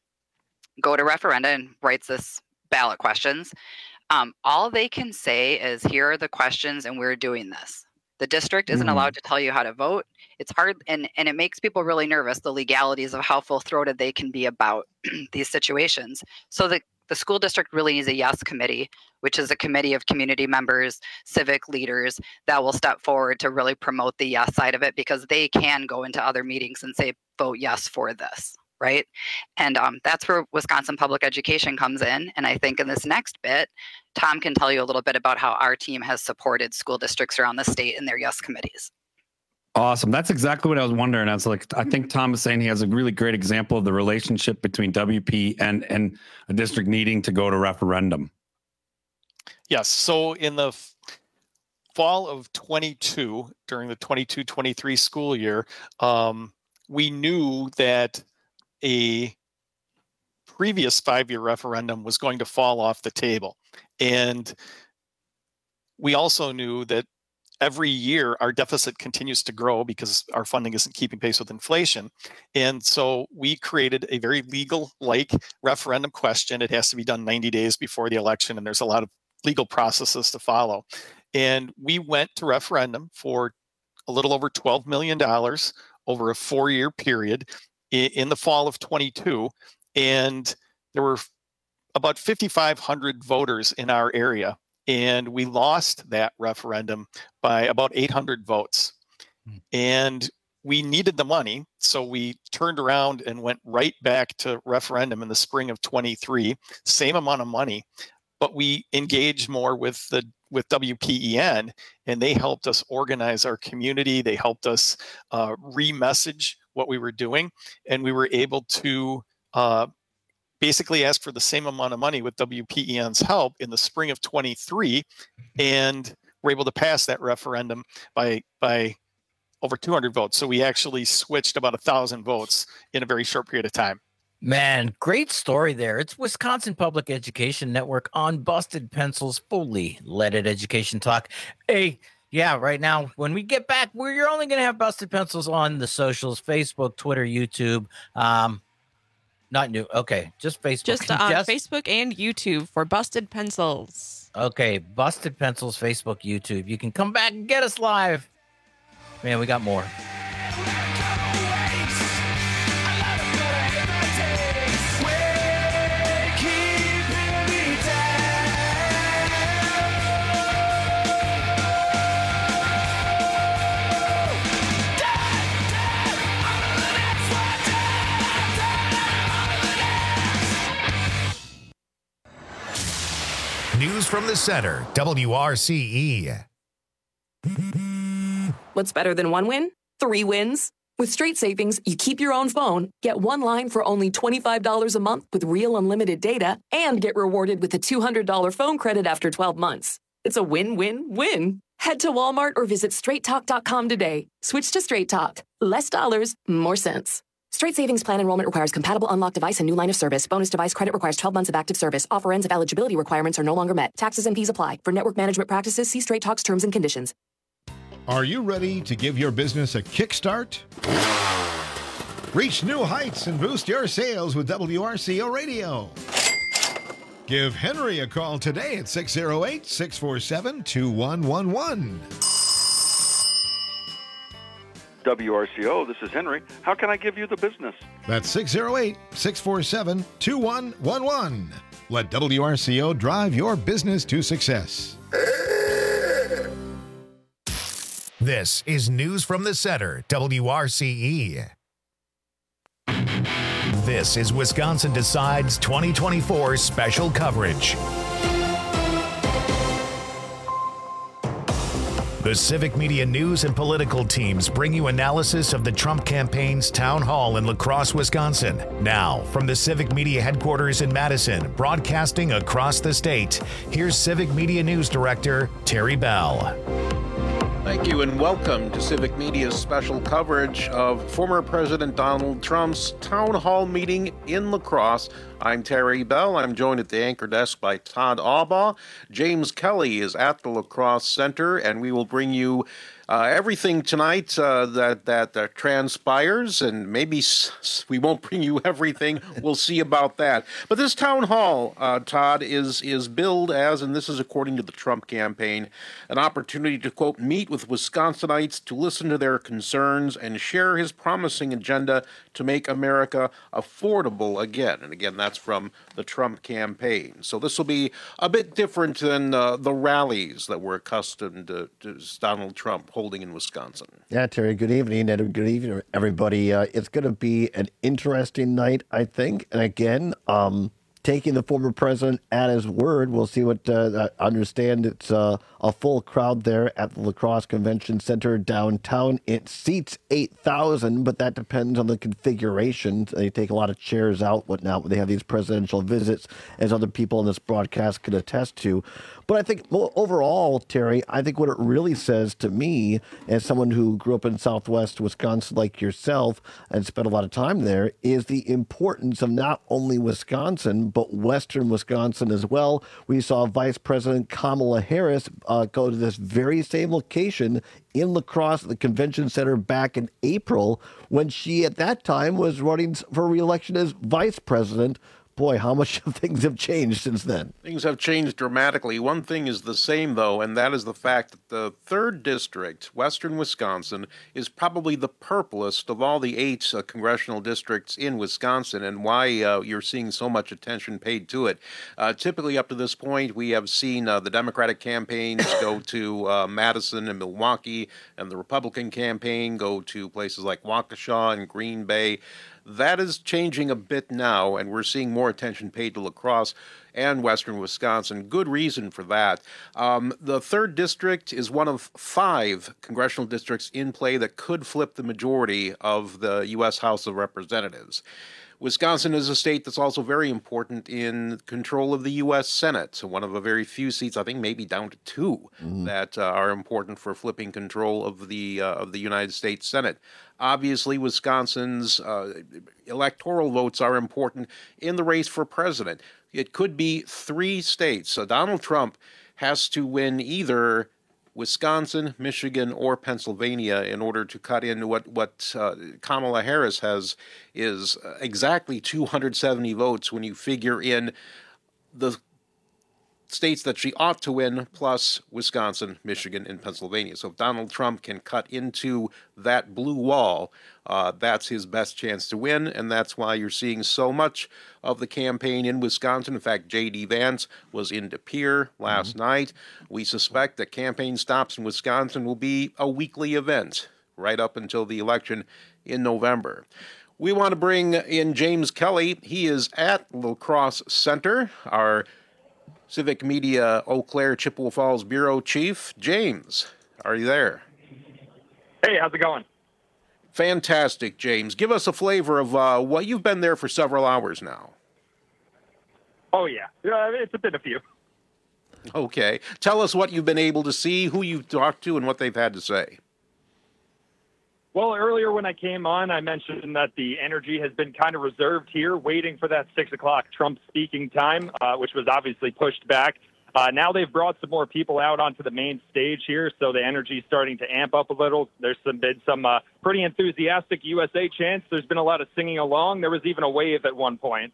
go to referenda and writes this ballot questions, um, all they can say is, here are the questions and we're doing this. The district isn't mm. allowed to tell you how to vote. It's hard, and, and it makes people really nervous, the legalities of how full-throated they can be about these situations. So the, the school district really needs a yes committee, which is a committee of community members, civic leaders that will step forward to really promote the yes side of it, because they can go into other meetings and say, vote yes for this, right? And um, that's where Wisconsin Public Education comes in. And I think in this next bit, Tom can tell you a little bit about how our team has supported school districts around the state in their yes committees. Awesome. That's exactly what I was wondering. I was like, I think Tom is saying he has a really great example of the relationship between W P and, and a district needing to go to referendum. Yes. So in the f- fall of twenty-two, during the twenty-two twenty-three school year, um, we knew that a previous five-year referendum was going to fall off the table. And we also knew that every year our deficit continues to grow because our funding isn't keeping pace with inflation. And so we created a very legal-like referendum question. It has to be done ninety days before the election, and there's a lot of legal processes to follow. And we went to referendum for a little over twelve million dollars over a four-year period in the fall of twenty-two. And there were about fifty-five hundred voters in our area. And we lost that referendum by about eight hundred votes. Hmm. And we needed the money. So we turned around and went right back to referendum in the spring of twenty-three, same amount of money, but we engaged more with the with W P E N, and they helped us organize our community. They helped us uh, re-message what we were doing, and we were able to uh, basically ask for the same amount of money with W P E N's help in the spring of twenty-three, and we're able to pass that referendum by by over two hundred votes. So we actually switched about a thousand votes in a very short period of time. Man, great story there. It's Wisconsin Public Education Network on Busted Pencils, fully leaded education talk. Hey, yeah, right now, when we get back, we're you're only going to have Busted Pencils on the socials, Facebook, Twitter, YouTube. Um, not new. Okay, just Facebook. Just on just, Facebook and YouTube for Busted Pencils. Okay, Busted Pencils, Facebook, YouTube. You can come back and get us live. Man, we got more. I love it, from the Center, W R C E. What's better than one win? Three wins. With Straight Savings, you keep your own phone, get one line for only twenty-five dollars a month with real unlimited data, and get rewarded with a two hundred dollars phone credit after twelve months. It's a win-win-win. Head to Walmart or visit straight talk dot com today. Switch to Straight Talk. Less dollars, more sense. Straight Savings Plan enrollment requires compatible unlocked device and new line of service. Bonus device credit requires twelve months of active service. Offer ends if eligibility requirements are no longer met. Taxes and fees apply. For network management practices, see Straight Talk's terms and conditions. Are you ready to give your business a kickstart? Reach new heights and boost your sales with W R C O Radio. Give Henry a call today at six oh eight, six four seven, two one one one. W R C O, this is Henry. How can I give you the business? That's six oh eight, six four seven, two one one one. Let W R C O drive your business to success. This is News from the Center, W R C E. This is Wisconsin Decides twenty twenty-four special coverage. The Civic Media News and political teams bring you analysis of the Trump campaign's town hall in La Crosse, Wisconsin. Now, from the Civic Media headquarters in Madison, broadcasting across the state, here's Civic Media News Director Terry Bell. Thank you and welcome to Civic Media's special coverage of former President Donald Trump's town hall meeting in La Crosse. I'm Terry Bell. I'm joined at the anchor desk by Todd Aubaugh. James Kelly is at the La Crosse Center, and we will bring you uh, everything tonight uh, that, that that transpires, and maybe s- we won't bring you everything. We'll see about that. But this town hall, uh, Todd, is is billed as, and this is according to the Trump campaign, an opportunity to, quote, meet with Wisconsinites to listen to their concerns and share his promising agenda to make America affordable again. And again, that's from the Trump campaign. So this will be a bit different than uh, the rallies that we're accustomed to, to Donald Trump holding in Wisconsin. Yeah, Terry, good evening, and good evening, everybody. Uh, it's going to be an interesting night, I think. And again, um, taking the former president at his word, we'll see what, uh, I understand it's uh, a full crowd there at the La Crosse Convention Center downtown. It seats eight thousand, but that depends on the configuration. They take a lot of chairs out, whatnot, when they have these presidential visits, as other people in this broadcast could attest to. But I think overall, Terry, I think what it really says to me, as someone who grew up in Southwest Wisconsin like yourself and spent a lot of time there, is the importance of not only Wisconsin, but Western Wisconsin as well. We saw Vice President Kamala Harris uh, go to this very same location in La Crosse at the convention center back in April, when she at that time was running for re-election as vice president. Boy, how much things have changed since then. Things have changed dramatically. One thing is the same, though, and that is the fact that the third district, Western Wisconsin, is probably the purplest of all the eight uh, congressional districts in Wisconsin, and why uh, you're seeing so much attention paid to it. Uh, typically, up to this point, we have seen uh, the Democratic campaigns go to uh, Madison and Milwaukee, and the Republican campaign go to places like Waukesha and Green Bay. That is changing a bit now, and we're seeing more attention paid to La Crosse and Western Wisconsin. Good reason for that. Um, the third district is one of five congressional districts in play that could flip the majority of the U S House of Representatives. Wisconsin is a state that's also very important in control of the U S Senate. So one of a very few seats, I think maybe down to two, mm. that uh, are important for flipping control of the uh, of the United States Senate. Obviously, Wisconsin's uh, electoral votes are important in the race for president. It could be three states. So Donald Trump has to win either Wisconsin, Michigan, or Pennsylvania in order to cut in what what uh, Kamala Harris has is exactly two hundred seventy votes when you figure in the states that she ought to win, plus Wisconsin, Michigan, and Pennsylvania. So if Donald Trump can cut into that blue wall, uh, that's his best chance to win, and that's why you're seeing so much of the campaign in Wisconsin. In fact, J D. Vance was in De Pere last mm-hmm. night. We suspect that campaign stops in Wisconsin will be a weekly event right up until the election in November. We want to bring in James Kelly. He is at La Crosse Center, our Civic Media Eau Claire, Chippewa Falls Bureau Chief. James, are you there? Hey, how's it going? Fantastic, James. Give us a flavor of uh, what you've been there for several hours now. Oh, yeah. Uh, it's been a few. Okay. Tell us what you've been able to see, who you've talked to, and what they've had to say. Well, earlier when I came on, I mentioned that the energy has been kind of reserved here, waiting for that six o'clock Trump speaking time, uh, which was obviously pushed back. Uh, now they've brought some more people out onto the main stage here, so the energy is starting to amp up a little. There's some, been some uh, pretty enthusiastic U S A chants. There's been a lot of singing along. There was even a wave at one point.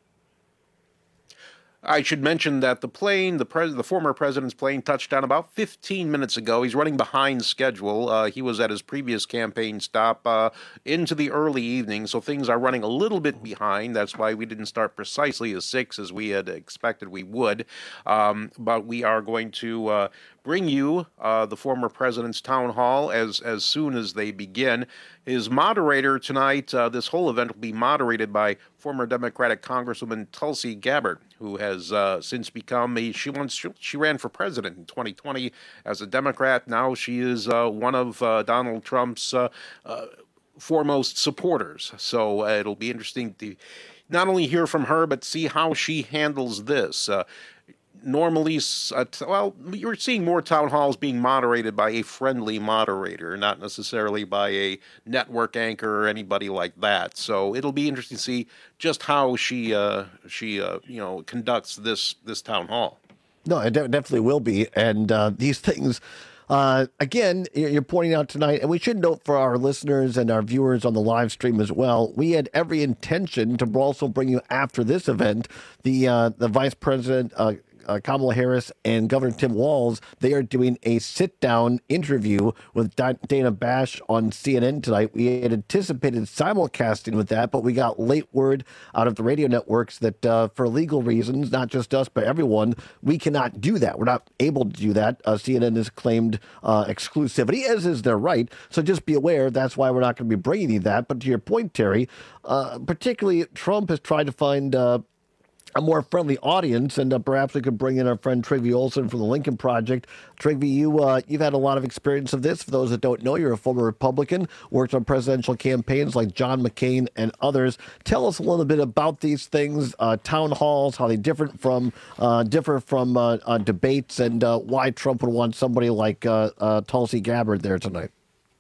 I should mention that the plane, the, pres- the former president's plane, touched down about fifteen minutes ago. He's running behind schedule. Uh, he was at his previous campaign stop uh, into the early evening, so things are running a little bit behind. That's why we didn't start precisely at six as we had expected we would. Um, but we are going to uh, bring you uh, the former president's town hall as, as soon as they begin. His moderator tonight, uh, this whole event will be moderated by former Democratic Congresswoman Tulsi Gabbard, who has uh, since become a, she once, she ran for president in twenty twenty as a Democrat. Now she is uh, one of uh, Donald Trump's uh, uh, foremost supporters. So uh, it'll be interesting to not only hear from her, but see how she handles this. Uh, Normally, uh, t- well, you're seeing more town halls being moderated by a friendly moderator, not necessarily by a network anchor or anybody like that. So it'll be interesting to see just how she uh, she uh, you know conducts this this town hall. No, it de- definitely will be, and uh, these things. Uh, again, you're pointing out tonight, and we should note for our listeners and our viewers on the live stream as well, we had every intention to also bring you after this event the uh, the Vice President. Uh, Uh, Kamala Harris and Governor Tim Walz, they are doing a sit-down interview with Dana Bash on C N N tonight. We had anticipated simulcasting with that, but we got late word out of the radio networks that uh, for legal reasons, not just us, but everyone, we cannot do that. We're not able to do that. Uh, C N N has claimed uh, exclusivity, as is their right. So just be aware, that's why we're not going to be bringing you that. But to your point, Terry, uh, particularly Trump has tried to find uh, a more friendly audience, and uh, perhaps we could bring in our friend Trygve Olsen from the Lincoln Project. Trygve, you, uh, you've had a lot of experience of this. For those that don't know, you're a former Republican, worked on presidential campaigns like John McCain and others. Tell us a little bit about these things, uh, town halls, how they differ from, uh, differ from uh, uh, debates, and uh, why Trump would want somebody like uh, uh, Tulsi Gabbard there tonight.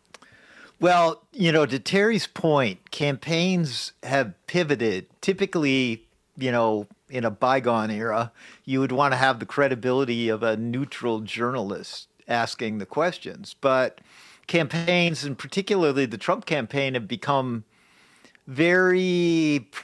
Well, you know, to Terry's point, campaigns have pivoted. Typically, you know, in a bygone era, you would want to have the credibility of a neutral journalist asking the questions. But campaigns, and particularly the Trump campaign, have become very...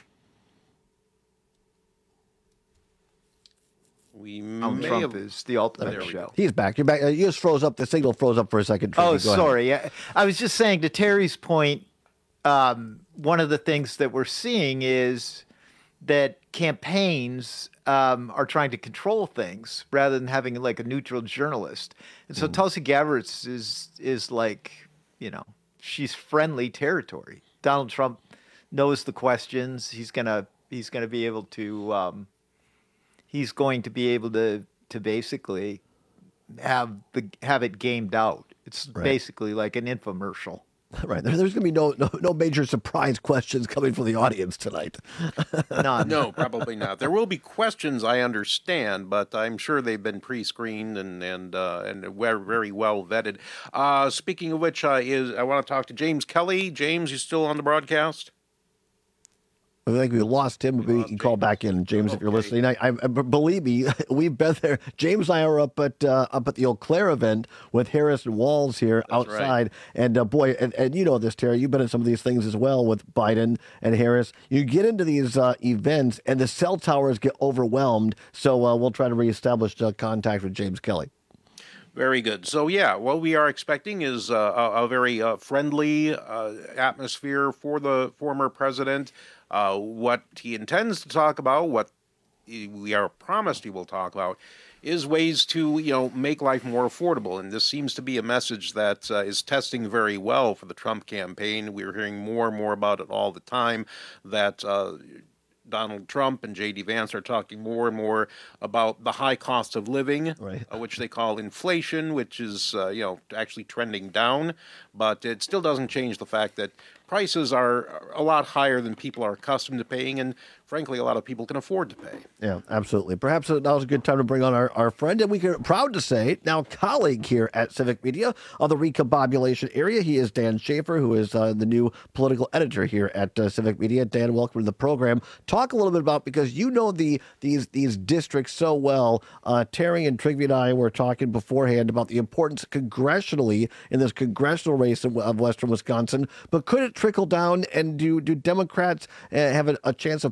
We oh, may Trump have... is the ultimate show. He's back. You're back. Uh, you just froze up. The signal froze up for a second. Oh, Go sorry. ahead. I, I was just saying, to Terry's point, um, one of the things that we're seeing is that campaigns um, are trying to control things rather than having like a neutral journalist. And so mm. Tulsi Gabbard is is like, you know, she's friendly territory. Donald Trump knows the questions. He's gonna he's gonna be able to um, he's going to be able to to basically have the have it gamed out. It's right. basically like an infomercial. Right. There's going to be no, no no major surprise questions coming from the audience tonight. None. No, probably not. There will be questions, I understand, but I'm sure they've been pre-screened and and uh, and very well vetted. Uh, speaking of which, uh, is I want to talk to James Kelly. James, you still on the broadcast? I think we lost him, but we can call back in, James, okay. if you're listening. I, I, believe me, we've been there. James and I are up at uh, up at the Eau Claire event with Harris and Walz here That's outside. Right. And uh, boy, and, and you know this, Terry, you've been at some of these things as well with Biden and Harris. You get into these uh, events, and the cell towers get overwhelmed. So uh, we'll try to reestablish uh, contact with James Kelly. Very good. So, yeah, what we are expecting is uh, a, a very uh, friendly uh, atmosphere for the former president. Uh, what he intends to talk about, what we are promised he will talk about, is ways to, you know, make life more affordable. And this seems to be a message that uh, is testing very well for the Trump campaign. We're hearing more and more about it all the time, that uh, Donald Trump and J D Vance are talking more and more about the high cost of living, right. uh, which they call inflation, which is, uh, you know, actually trending down. But it still doesn't change the fact that prices are a lot higher than people are accustomed to paying, and frankly, a lot of people can afford to pay. Yeah, absolutely. Perhaps now's a good time to bring on our, our friend, and we are proud to say, now colleague here at Civic Media of the recombobulation area. He is Dan Schaefer, who is uh, the new political editor here at uh, Civic Media. Dan, welcome to the program. Talk a little bit about, because you know the these these districts so well. Uh, Terry and Trigby and I were talking beforehand about the importance congressionally in this congressional race of, of Western Wisconsin, but could it trickle down, and do, do Democrats uh, have a, a chance of